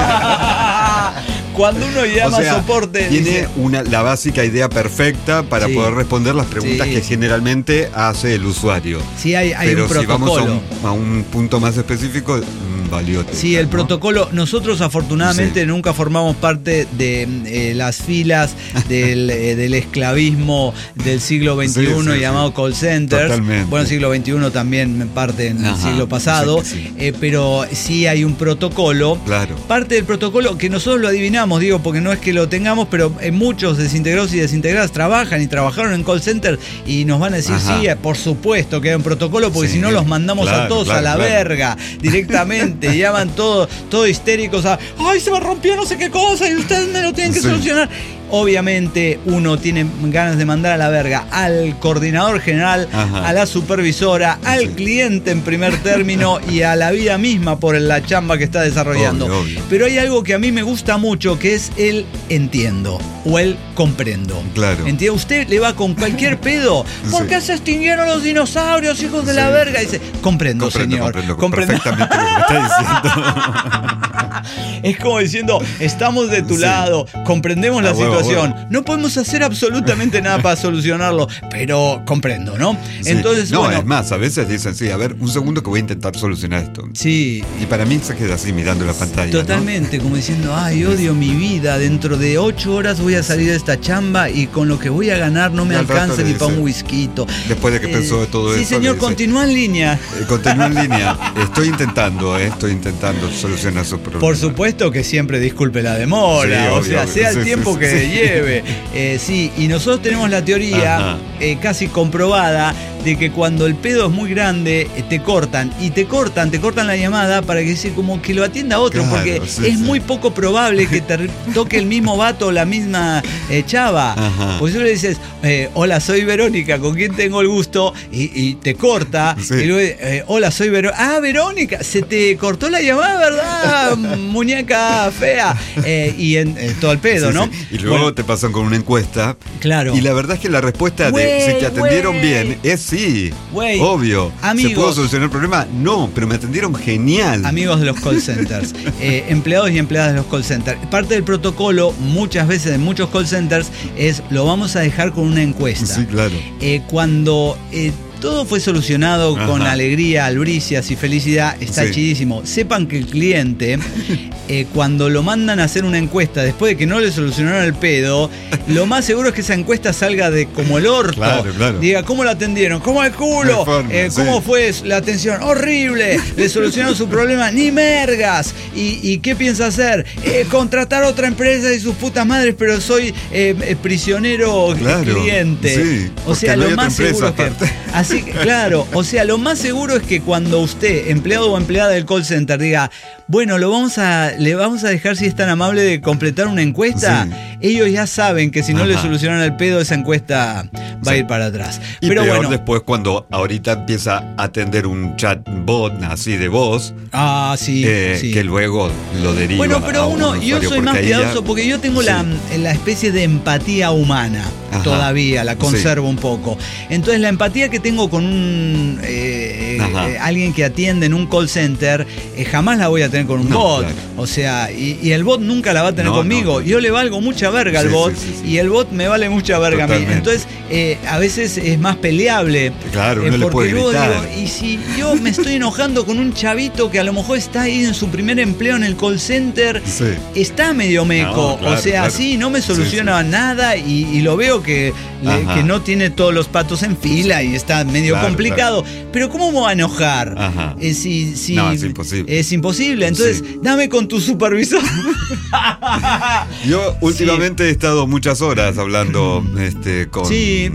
Cuando uno llama soporte. Tiene la básica idea perfecta para poder responder las preguntas que generalmente hace el usuario. Sí, hay pero un protocolo. Si vamos a un punto más específico, valió. Sí, el protocolo. Nosotros afortunadamente nunca formamos parte de las filas del esclavismo del siglo XXI llamado call centers. Totalmente. Bueno, siglo XXI también parte en el siglo pasado. Pero sí hay un protocolo. Claro. Parte del protocolo que nosotros lo adivinamos, digo, porque no es que lo tengamos, pero muchos desintegrados y desintegradas trabajan y trabajaron en call center y nos van a decir, sí, por supuesto que hay un protocolo, porque si no los mandamos a todos a la verga directamente. Llaman todo histéricos ¡ay, se me rompió no sé qué cosa y ustedes me lo tienen que solucionar! Obviamente uno tiene ganas de mandar a la verga al coordinador general, a la supervisora, al cliente en primer término y a la vida misma por la chamba que está desarrollando. Obvio. Pero hay algo que a mí me gusta mucho, que es el entiendo o el comprendo. Claro. ¿Entiende? Usted le va con cualquier pedo. ¿Por qué se extinguieron los dinosaurios, hijos de la verga? Y dice, comprendo, señor. Comprendo perfectamente lo que me está diciendo. Es como diciendo, estamos de tu lado, comprendemos la situación. No podemos hacer absolutamente nada para solucionarlo, pero comprendo, ¿no? Entonces, no, es más, a veces dicen, a ver, un segundo que voy a intentar solucionar esto. Sí. Y para mí se queda así mirando la pantalla. Totalmente, como diciendo, ay, odio mi vida, dentro de 8 horas voy a salir de esta chamba y con lo que voy a ganar no me alcanza ni para un whisky. Después de que pensó de todo eso. Sí, señor, continúa en línea. Continúa en línea. Estoy intentando solucionar su problema. Por supuesto que siempre disculpe la demora, obvio. Sea el tiempo que lleve. Y nosotros tenemos la teoría casi comprobada de que cuando el pedo es muy grande, te cortan la llamada para que como que lo atienda otro, porque es muy poco probable que te toque el mismo vato o la misma chava. Pues tú le dices, hola, soy Verónica, ¿con quién tengo el gusto? Y te corta. Y luego, hola, soy Verónica. Verónica, se te cortó la llamada, ¿verdad? Muñeca fea. Y en todo el pedo, ¿no? Y luego te pasan con una encuesta. Claro. Y la verdad es que la respuesta de si te atendieron bien es sí. Obvio. Amigos, ¿se pudo solucionar el problema? No, pero me atendieron genial. Amigos de los call centers, empleados y empleadas de los call centers. Parte del protocolo, muchas veces en muchos call centers, es lo vamos a dejar con una encuesta. Sí, claro. Cuando todo fue solucionado con alegría, albricias y felicidad, está chidísimo. Sepan que el cliente, cuando lo mandan a hacer una encuesta después de que no le solucionaron el pedo, lo más seguro es que esa encuesta salga de como el orto. Claro. Diga, ¿cómo lo atendieron? ¿Cómo el culo? ¿Cómo fue la atención? Horrible. Le solucionaron su problema, ni mergas. ¿Y qué piensa hacer? Contratar otra empresa y sus putas madres, pero soy prisionero cliente. Sí, o sea, lo más seguro es que... Así que, claro, o sea, lo más seguro es que cuando usted, empleado o empleada del call center, diga, bueno, le vamos a dejar, si es tan amable, de completar una encuesta, ellos ya saben que si no le solucionan el pedo, esa encuesta va a ir para atrás. Y pero peor después cuando ahorita empieza a atender un chatbot así de voz, que luego lo deriva. Bueno, pero yo soy más cuidadoso porque yo tengo la especie de empatía humana. Todavía la conservo un poco. Entonces la empatía que tengo con alguien que atiende en un call center, jamás la voy a tener con un bot. Claro. O sea, y el bot nunca la va a tener conmigo. Yo le valgo mucha verga al bot y el bot me vale mucha verga a mí. Entonces, a veces es más peleable. Claro, uno le puede gritar. Y si yo me estoy enojando con un chavito que a lo mejor está ahí en su primer empleo en el call center, está medio meco. No me soluciona nada y lo veo que no tiene todos los patos en fila y está medio complicado. Pero ¿cómo me va a enojar? No, es imposible. Es imposible. Entonces, dame con tu supervisor. Yo últimamente he estado muchas horas hablando con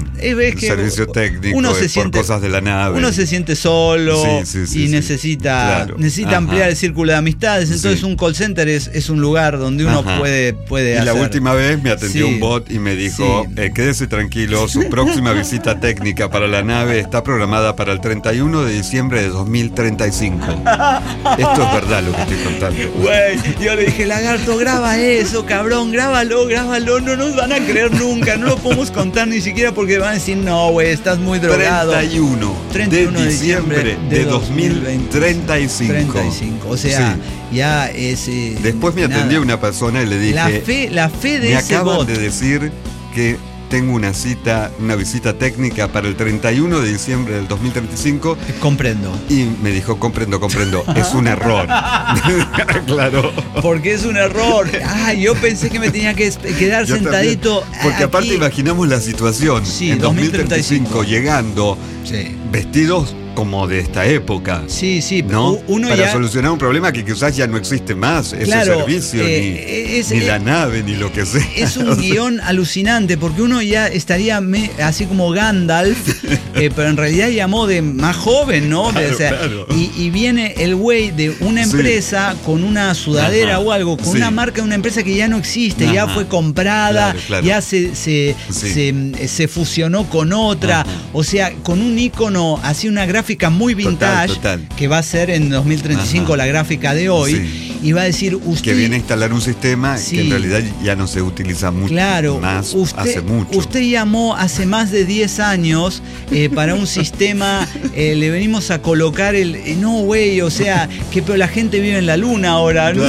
Es que servicio técnico, uno se por siente, cosas de la nave. Uno se siente solo y necesita ampliar el círculo de amistades. Entonces un call center es un lugar donde uno puede y hacer. La última vez me atendió un bot y me dijo, quédese tranquilo, su próxima visita técnica para la nave está programada para el 31 de diciembre de 2035. Esto es verdad lo que estoy contando. Güey, yo le dije, Lagarto, graba eso, cabrón, grábalo, no nos van a creer nunca, no lo podemos contar ni siquiera porque van a decir, no, güey, estás muy drogado. 31 de diciembre de 2035. O sea, ya es... Después me atendió una persona y le dije... La fe de me ese acaban bot. de decir que tengo una visita técnica para el 31 de diciembre del 2035. Comprendo. Y me dijo, comprendo. Es un error. Claro. Porque es un error. Yo pensé que me tenía que quedar sentadito. También. Porque aparte aquí. Imaginamos la situación. Sí, en 2035 llegando vestidos como de esta época. Sí, ¿no? Uno para ya solucionar un problema que quizás ya no existe más, ese servicio, ni la nave, ni lo que sea. Es un guión alucinante, porque uno ya estaría así como Gandalf, pero en realidad llamó de más joven, ¿no? Claro. Y viene el güey de una empresa con una sudadera o algo, con una marca de una empresa que ya no existe, ya fue comprada, ya se fusionó con otra, o sea, con un ícono, así una gráfica muy vintage, total. que va a ser en 2035 la gráfica de hoy, y va a decir usted... Que viene a instalar un sistema que en realidad ya no se utiliza mucho más, hace mucho. Usted llamó hace más de 10 años para un sistema, le venimos a colocar no, güey, o sea, pero la gente vive en la luna ahora, ¿no?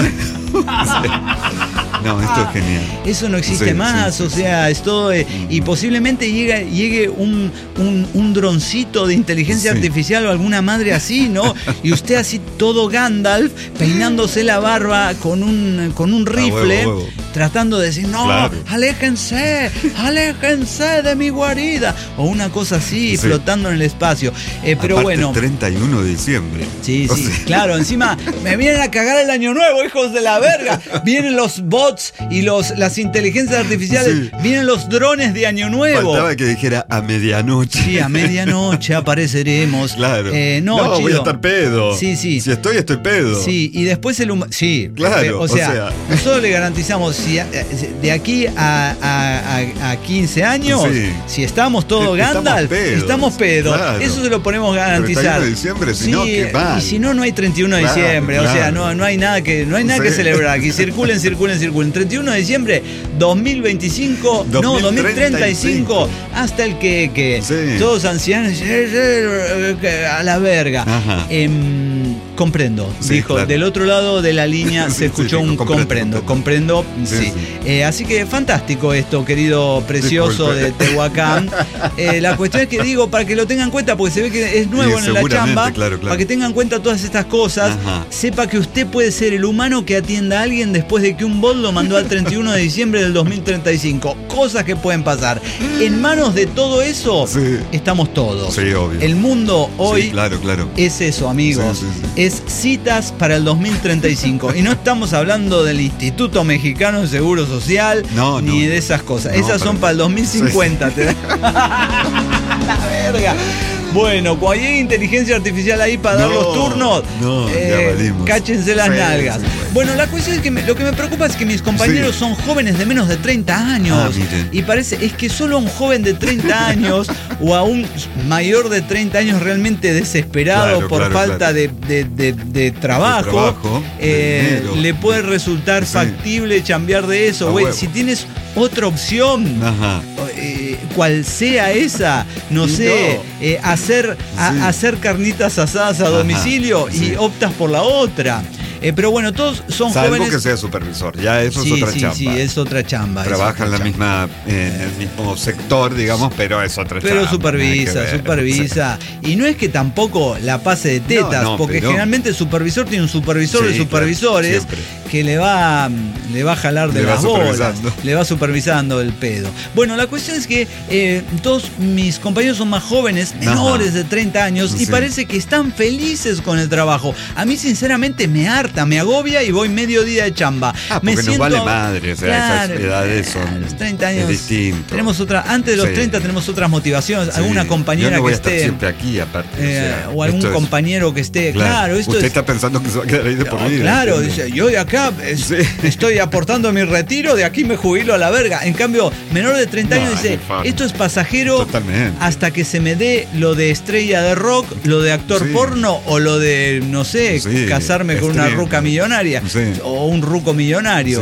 No, esto es genial. Eso no existe más, o sea, es todo... y posiblemente llegue un droncito de inteligencia artificial o alguna madre así, ¿no? Y usted así todo Gandalf, peinándose la barba con un rifle, tratando de decir, no, aléjense de mi guarida, o una cosa así, flotando en el espacio. Pero aparte, bueno... 31 de diciembre. Sí, claro, encima me vienen a cagar el año nuevo, hijos de la verga. Vienen los bots y las inteligencias artificiales, vienen los drones de año nuevo. Faltaba que dijera a medianoche. Sí, a medianoche apareceremos. Claro. No, voy a estar pedo. Sí. Si estoy pedo. Sí, y después Sí, claro. O sea, nosotros le garantizamos, si de aquí a 15 años, si estamos todos Gandalf, estamos pedos. Claro. Eso se lo ponemos a garantizar. 31 de diciembre, si no, qué mal. Y si no hay 31 de diciembre. O sea, no hay nada que celebrar aquí. Circulen. 31 de diciembre, 2025, 2035, hasta el que todos ancianos a la verga. Comprendo, dijo. Claro. Del otro lado de la línea se escuchó un comprendo. Así que fantástico esto, querido precioso de Tehuacán. La cuestión es que digo, para que lo tengan en cuenta, porque se ve que es nuevo en la chamba, para que tengan en cuenta todas estas cosas, sepa que usted puede ser el humano que atienda a alguien después de que un bot lo mandó al 31 de diciembre del 2035. Cosas que pueden pasar. En manos de todo eso estamos todos. Sí, obvio. El mundo hoy claro. es eso, amigos. Es citas para el 2035. Y no estamos hablando del Instituto Mexicano de Seguro Social, ni de esas cosas. Esas son para el 2050. La verga. Bueno, cuando hay inteligencia artificial ahí para dar los turnos, cáchense las nalgas. Bueno, la cuestión es que lo que me preocupa es que mis compañeros son jóvenes de menos de 30 años. Y es que solo a un joven de 30 años o a un mayor de 30 años realmente desesperado por falta de trabajo, le puede resultar factible chambear de eso. Güey, si tienes otra opción, cual sea esa, hacer carnitas asadas a domicilio y optas por la otra. Pero bueno, todos son Salvo jóvenes. Que sea supervisor, ya eso es otra chamba. Sí, es otra chamba. Trabaja en el mismo sector, digamos, pero es otra chamba. Pero supervisa. Y no es que tampoco la pase de tetas, porque generalmente el supervisor tiene un supervisor de supervisores que le va a jalar de las bolas, le va supervisando el pedo. Bueno, la cuestión es que todos mis compañeros son más jóvenes, menores de 30 años, y parece que están felices con el trabajo. A mí sinceramente me harta, me agobia y voy medio día de chamba. Porque nos vale madre, o sea, esas edades son los 30 años, es distinto. Tenemos antes de los 30 tenemos otras motivaciones, alguna compañera yo no voy que a estar esté siempre aquí aparte, o algún compañero que esté, claro, esto usted está pensando que se va a quedar ahí de por vida. Claro, dice, yo de acá estoy aportando mi retiro, de aquí me jubilo a la verga. En cambio, menor de 30 años dice, esto es pasajero hasta que se me dé lo de estrella de rock, lo de actor porno o lo de, no sé, casarme con una ruca millonaria o un ruco millonario.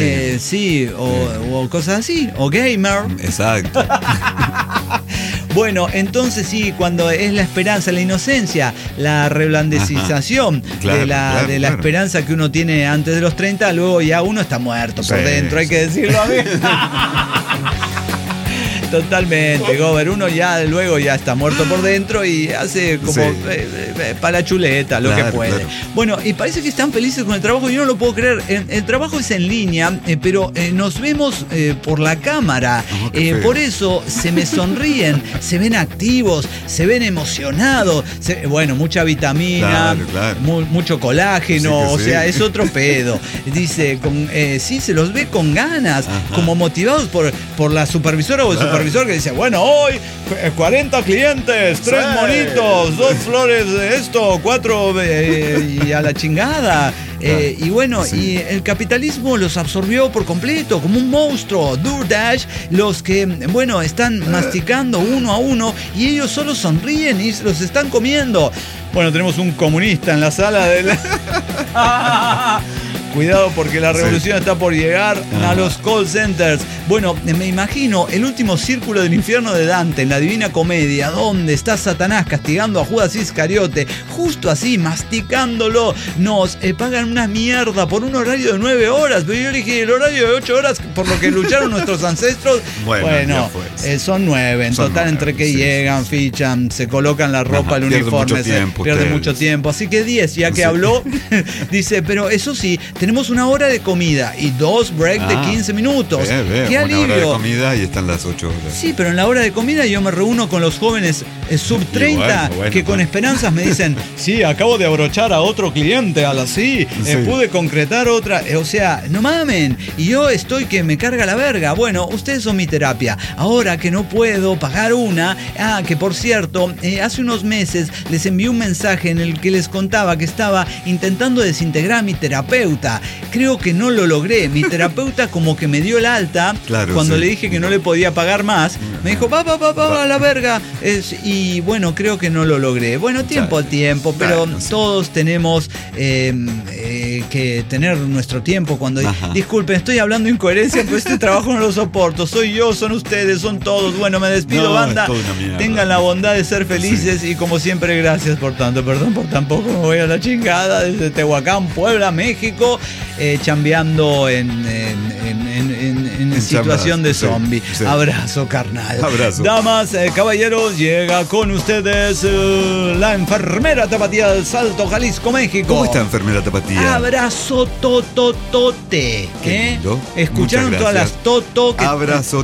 O cosas así, o gamer. Exacto. Bueno, entonces sí, cuando es la esperanza, la inocencia, la reblandecización de la esperanza que uno tiene antes de los 30, luego ya uno está muerto por dentro, hay que decirlo a mí. Totalmente, Gober. Uno ya luego ya está muerto por dentro y hace como para la chuleta, lo que puede. Claro. Bueno, y parece que están felices con el trabajo. Yo no lo puedo creer. El trabajo es en línea, pero nos vemos por la cámara. Por eso se me sonríen, se ven activos, se ven emocionados. Bueno, mucha vitamina, mucho colágeno, o sea, es otro pedo. Dice, se los ve con ganas, como motivados por la supervisora o el supervisor que dice, bueno, hoy 40 clientes, 3 monitos, 2 flores de esto, 4 y a la chingada. Y bueno, y el capitalismo los absorbió por completo, como un monstruo. DoorDash, los que, bueno, están masticando uno a uno y ellos solo sonríen y los están comiendo. Bueno, tenemos un comunista en la sala del... Cuidado porque la revolución está por llegar a los call centers. Bueno, me imagino el último círculo del infierno de Dante en la Divina Comedia, donde está Satanás castigando a Judas Iscariote, justo así, masticándolo. Nos pagan una mierda por un horario de 9 horas, pero yo dije el horario de 8 horas por lo que lucharon nuestros ancestros. Bueno, son 9 en total, entre que llegan, fichan, se colocan la ropa, el uniforme, pierde mucho tiempo. Así que 10, ya que habló, dice, pero eso sí, tenemos una hora de comida y 2 breaks de 15 minutos. ¡Qué alivio! Una hora de comida y están las 8 horas. Sí, pero en la hora de comida yo me reúno con los jóvenes sub 30 que con esperanzas me dicen, sí, acabo de abrochar a otro cliente a las pude concretar otra. O sea, no mamen. Y yo estoy que me carga la verga. Bueno, ustedes son mi terapia. Ahora que no puedo pagar una, que por cierto, hace unos meses les envié un mensaje en el que les contaba que estaba intentando desintegrar a mi terapeuta. Creo que no lo logré. Mi terapeuta como que me dio el alta cuando le dije que no le podía pagar más. Me dijo, va a la verga. Y bueno, creo que no lo logré. Bueno, tiempo al tiempo, pero todos tenemos que tener nuestro tiempo cuando... Disculpen, estoy hablando incoherencia, pero este trabajo no lo soporto. Soy yo, son ustedes, son todos. Bueno, me despido, banda. Tengan la bondad de ser felices y como siempre, gracias por tanto. Perdón por tampoco, me voy a la chingada desde Tehuacán, Puebla, México, chambeando en situación de zombie. Abrazo, carnal. Abrazo. Damas, caballeros, llega con ustedes la enfermera Tapatía del Salto, Jalisco, México. ¿Cómo está, enfermera Tapatía? Abrazo tototote. ¿Escucharon todas las toto? Abrazo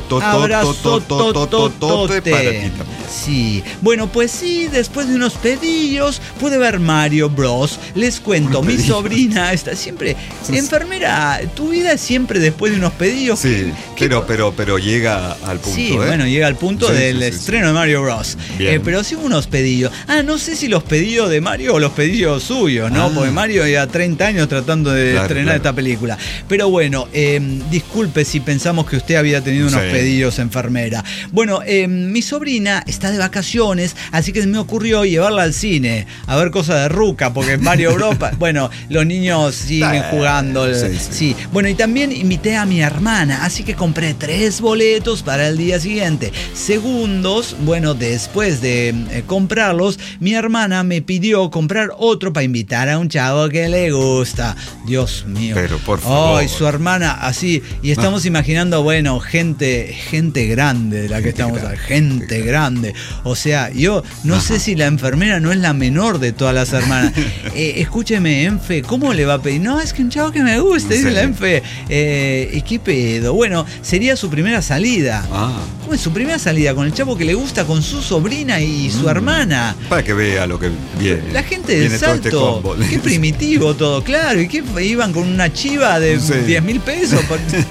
tototote para ti también. Sí, bueno, pues sí, después de unos pedillos pude ver Mario Bros. Les cuento, mi sobrina está siempre... Enfermera, tu vida es siempre después de unos pedillos. Sí, pero llega al punto. Sí, bueno, llega al punto del estreno de Mario Bros. Pero sí unos pedillos. No sé si los pedillos de Mario o los pedillos suyos, ¿no? Porque Mario lleva 30 años tratando de estrenar esta película. Pero bueno, disculpe si pensamos que usted había tenido unos pedillos, enfermera. Bueno, mi sobrina está de vacaciones, así que me ocurrió llevarla al cine a ver cosas de ruca, porque Mario Bros. Bueno, los niños siguen jugando. Sí. Bueno, y también invité a mi hermana, así que compré 3 boletos para el día siguiente. Segundos, bueno, después de comprarlos, mi hermana me pidió comprar otro para invitar a un chavo que le gusta. Dios mío. Pero por favor. Ay, su hermana así. Y estamos imaginando, bueno, gente grande de la que estamos hablando. Gente grande. O sea, yo no sé si la enfermera no es la menor de todas las hermanas. Escúcheme, Enfe, ¿cómo le va a pedir? No, es que un chavo que me gusta, dice la Enfe. ¿Y qué pedo? Bueno, sería su primera salida. ¿Cómo es su primera salida? Con el chavo que le gusta, con su sobrina y su hermana. Para que vea lo que viene. La gente del Salto, qué primitivo todo, claro. ¿Y qué iban con una chiva de 10.000 pesos?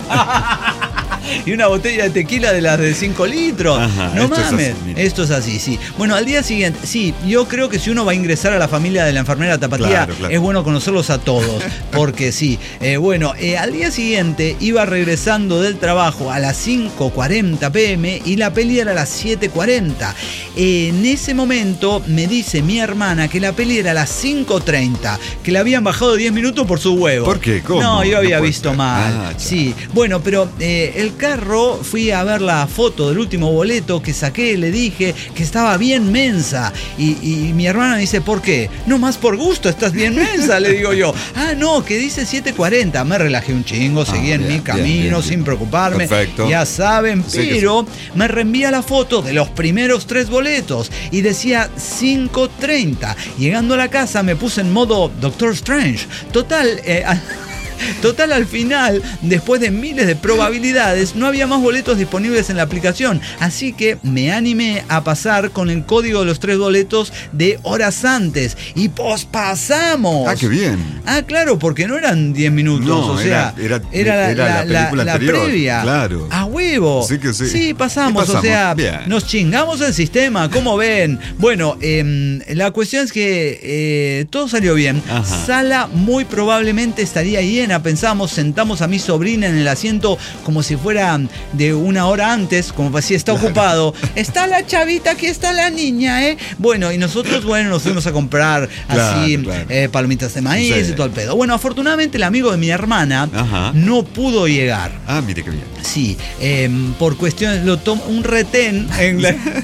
Y una botella de tequila de las de 5 litros. Ajá, no mames. Esto es así, sí. Bueno, al día siguiente, sí, yo creo que si uno va a ingresar a la familia de la enfermera Tapatía, claro. Es bueno conocerlos a todos. Porque sí. Al día siguiente iba regresando del trabajo a las 5:40 p.m. y la peli era a las 7:40. En ese momento me dice mi hermana que la peli era a las 5:30, que le habían bajado 10 minutos por su huevo. ¿Por qué? ¿Cómo? No, yo había visto mal. Sí. Bueno, pero el carro, fui a ver la foto del último boleto que saqué, le dije que estaba bien mensa. Y mi hermana me dice, ¿por qué? No, más por gusto, estás bien mensa, le digo yo. No, que dice 7:40. Me relajé un chingo, seguí en mi camino sin preocuparme. Perfecto. Ya saben, pero me reenvía la foto de los primeros 3 boletos y decía 5:30. Llegando a la casa me puse en modo Doctor Strange. Total, al final, después de miles de probabilidades, no había más boletos disponibles en la aplicación. Así que me animé a pasar con el código de los 3 boletos de horas antes. Y pospasamos. ¡Qué bien! Claro, porque no eran 10 minutos. No, o sea, era la previa. Claro. ¡A huevo! Sí que sí. Sí, pasamos. O sea, bien. Nos chingamos el sistema. ¿Cómo ven? Bueno, la cuestión es que todo salió bien. Ajá. Sala muy probablemente estaría llena. Sentamos a mi sobrina en el asiento como si fuera de 1 hora antes, como si está ocupado. Está la chavita, aquí está la niña, ¿eh? Bueno, y nosotros, nos fuimos a comprar así palomitas de maíz y todo el pedo. Bueno, afortunadamente el amigo de mi hermana no pudo llegar. Mire qué bien. Sí, por cuestiones, un retén en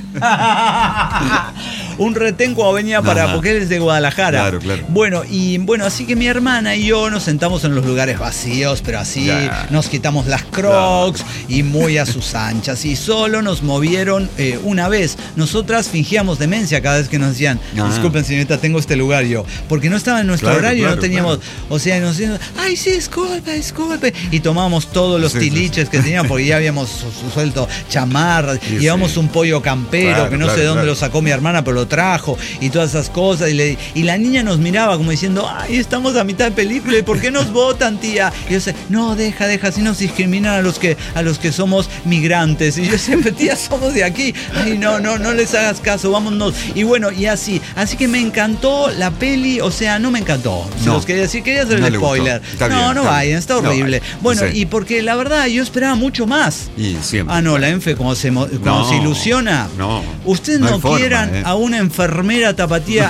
un retén cuando venía porque él es de Guadalajara. Claro. Bueno, así que mi hermana y yo nos sentamos en los lugares vacíos, pero así nos quitamos las Crocs y muy a sus anchas. Y solo nos movieron una vez. Nosotras fingíamos demencia cada vez que nos decían, disculpen señorita, tengo este lugar yo. Porque no estaba en nuestro horario, no teníamos, o sea, nos decían, ay sí, disculpe. Y tomábamos todos los tiliches que teníamos, porque ya habíamos suelto chamarras, llevamos un pollo campero, que no sé de dónde lo sacó mi hermana, pero lo trajo, y todas esas cosas. Y la niña nos miraba como diciendo, ay, estamos a mitad de película, ¿y por qué nos votan, tía? Y yo decía, no, deja, así nos discriminan a los que somos migrantes. Y yo siempre, tía, somos de aquí. Ay, no les hagas caso, vámonos. Y bueno, y así que me encantó la peli, o sea, no me encantó. Los quería decir, quería hacer el spoiler. No vayan, está horrible. Bueno, y porque la verdad, yo esperaba mucho más. Y siempre. La Enfe, como se ilusiona. No. Ustedes no quieran a una enfermera Tapatía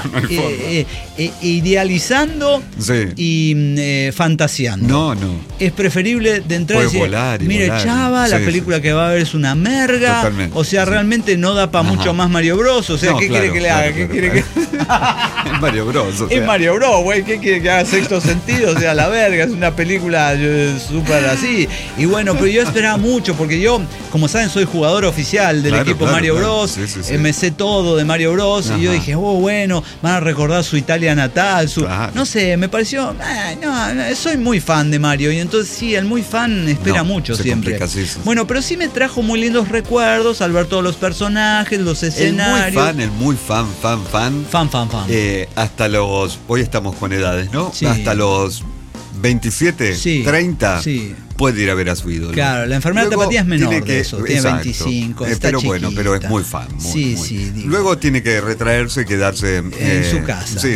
idealizando y fantaseando. No. Es preferible de entrada decir, mire, chava, la película que va a ver es una merga. Totalmente. O sea, realmente no da para mucho más Mario Bros. O sea, ¿qué quiere que le haga? ¿Qué quiere que... Es Mario Bros. O sea. Es Mario Bros, güey. ¿Qué quiere que haga? Sexto Sentido. O sea, la verga. Es una película súper así. Y bueno, pero yo esperaba mucho porque yo, como saben, soy jugador oficial del equipo Mario Bros. Sí. Me sé todo de Mario Bros. Y yo dije, bueno, van a recordar su Italia natal. No sé, me pareció... soy muy fan de Mario. Y entonces sí, el muy fan espera mucho siempre. Bueno, pero sí me trajo muy lindos recuerdos al ver todos los personajes, los escenarios. El muy fan. Fan. Hasta los... Hoy estamos con edades, ¿no? Sí. Hasta los 27, 30... Sí. Puede ir a ver a su ídolo. Claro, la enfermedad de Tapatía es menor de eso, tiene 25, está pero chiquita. Bueno, pero es muy fan. Muy. Digo. Luego tiene que retraerse y quedarse en su casa. Sí.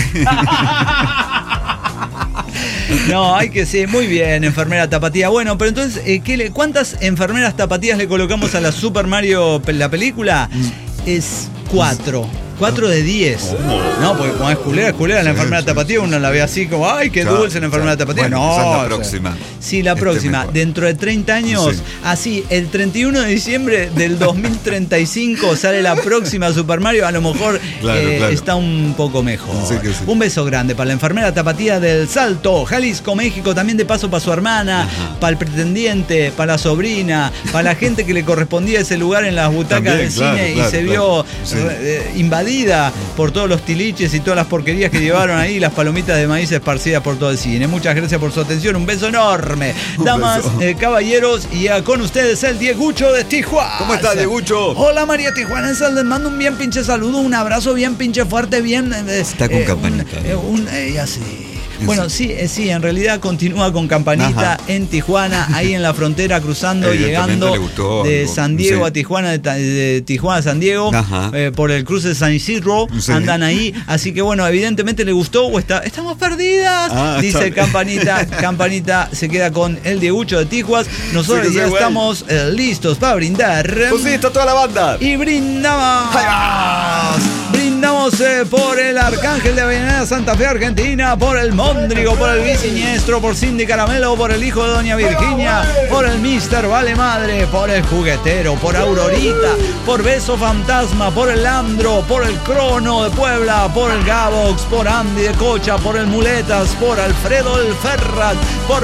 No, hay que ser muy bien, enfermera Tapatía. Bueno, pero entonces, ¿cuántas enfermeras tapatías le colocamos a la Super Mario, la película? Es 4. 4 de 10. No, porque como es culera, la enfermedad tapatía, uno la ve así como, ay, qué dulce la enfermedad tapatía. Bueno, no, esa es la próxima. Sí, la próxima. Dentro de 30 años, así, el 31 de diciembre del 2035 sale la próxima Super Mario. A lo mejor está un poco mejor. Sí. Un beso grande para la enfermera tapatía del Salto, Jalisco, México. También de paso para su hermana, para el pretendiente, para la sobrina, para la gente que le correspondía ese lugar en las butacas del cine y se vio invadida por todos los tiliches y todas las porquerías que llevaron ahí, las palomitas de maíz esparcidas por todo el cine. Muchas gracias por su atención, un beso enorme. Damas, caballeros, y con ustedes el Diegucho de Tijuana. ¿Cómo está, Diegucho? Hola, María Tijuana, les mando un bien pinche saludo, un abrazo bien pinche fuerte, bien... Está con campanita. Ya sí. Bueno, sí, en realidad continúa con campanita en Tijuana, ahí en la frontera, cruzando, llegando de San Diego a Tijuana, de Tijuana a San Diego, por el cruce de San Isidro, andan ahí, así que bueno, evidentemente le gustó, o estamos perdidas, dice Campanita. Campanita se queda con el Diegucho de Tijuas. Nosotros ya estamos listos para brindar. Pues sí, está toda la banda. Y brindamos. Brindamos por el Arcángel de Avenida Santa Fe, Argentina, por el Móndrigo, por el Bisiniestro, por Cindy Caramelo, por el hijo de Doña Virginia, por el Mister Vale Madre, por el Juguetero, por Aurorita, por Beso Fantasma, por el Andro, por el Crono de Puebla, por el Gabox, por Andy de Cocha, por el Muletas, por Alfredo el Ferrat, por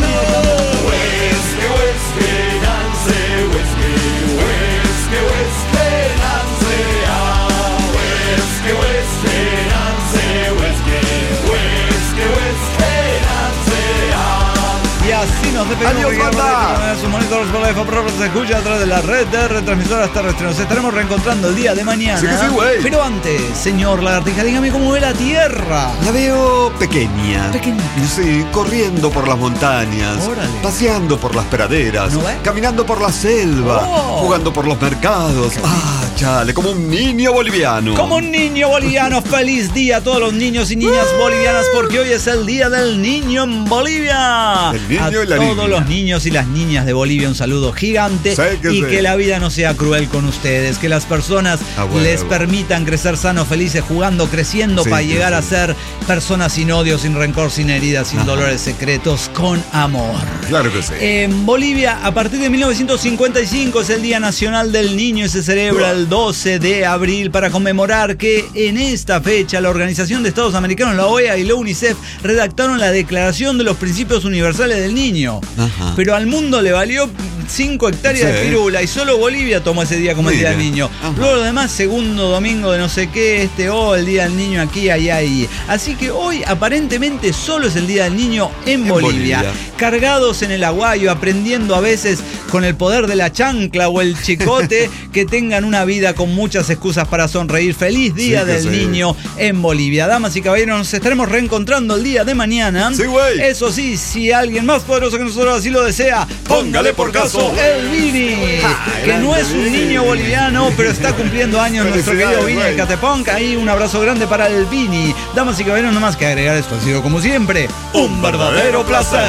Y así nos despedimos. ¡Adiós, banda! Su monitor se escucha a través de la red de retransmisoras terrestres. Nos estaremos reencontrando el día de mañana. Sí, güey. Pero antes, señor Lagartija, dígame cómo ve la Tierra. La veo pequeña. Sí, corriendo por las montañas, paseando por las praderas, caminando por la selva, jugando por los mercados. Chale, como un niño boliviano. Como un niño boliviano. Feliz día a todos los niños y niñas bolivianas, porque hoy es el Día del Niño en Bolivia. El niño a y la todos niña. los niños y las niñas de Bolivia, un saludo gigante. Que la vida no sea cruel con ustedes, que las personas les permitan crecer sanos, felices, jugando, creciendo, para llegar a ser personas sin odio, sin rencor, sin heridas, sin dolores secretos, con amor. Claro que sí. En Bolivia, a partir de 1955 es el Día Nacional del Niño y se celebra el 12 de abril para conmemorar que en esta fecha la Organización de Estados Americanos, la OEA y la UNICEF redactaron la Declaración de los Principios Universales del Niño. Pero al mundo le valió 5 hectáreas de pirula y solo Bolivia tomó ese día como el Día del Niño. Luego lo demás, segundo domingo de no sé qué, el Día del Niño aquí, allá y... Así que hoy aparentemente solo es el Día del Niño en Bolivia. Cargados en el aguayo, aprendiendo a veces con el poder de la chancla o el chicote, que tengan una vida con muchas excusas para sonreír. Feliz Día del Niño en Bolivia. Damas y caballeros, nos estaremos reencontrando el día de mañana. Eso sí, si alguien más poderoso que nosotros así lo desea, póngale por caso el Vini, que no es un niño boliviano, pero está cumpliendo años nuestro querido Vini de Catepunk. Ahí un abrazo grande para el Vini. Damas y caballeros, no más que agregar, esto ha sido como siempre un verdadero placer.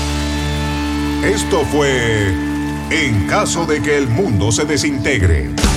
Esto fue En caso de que el mundo se desintegre.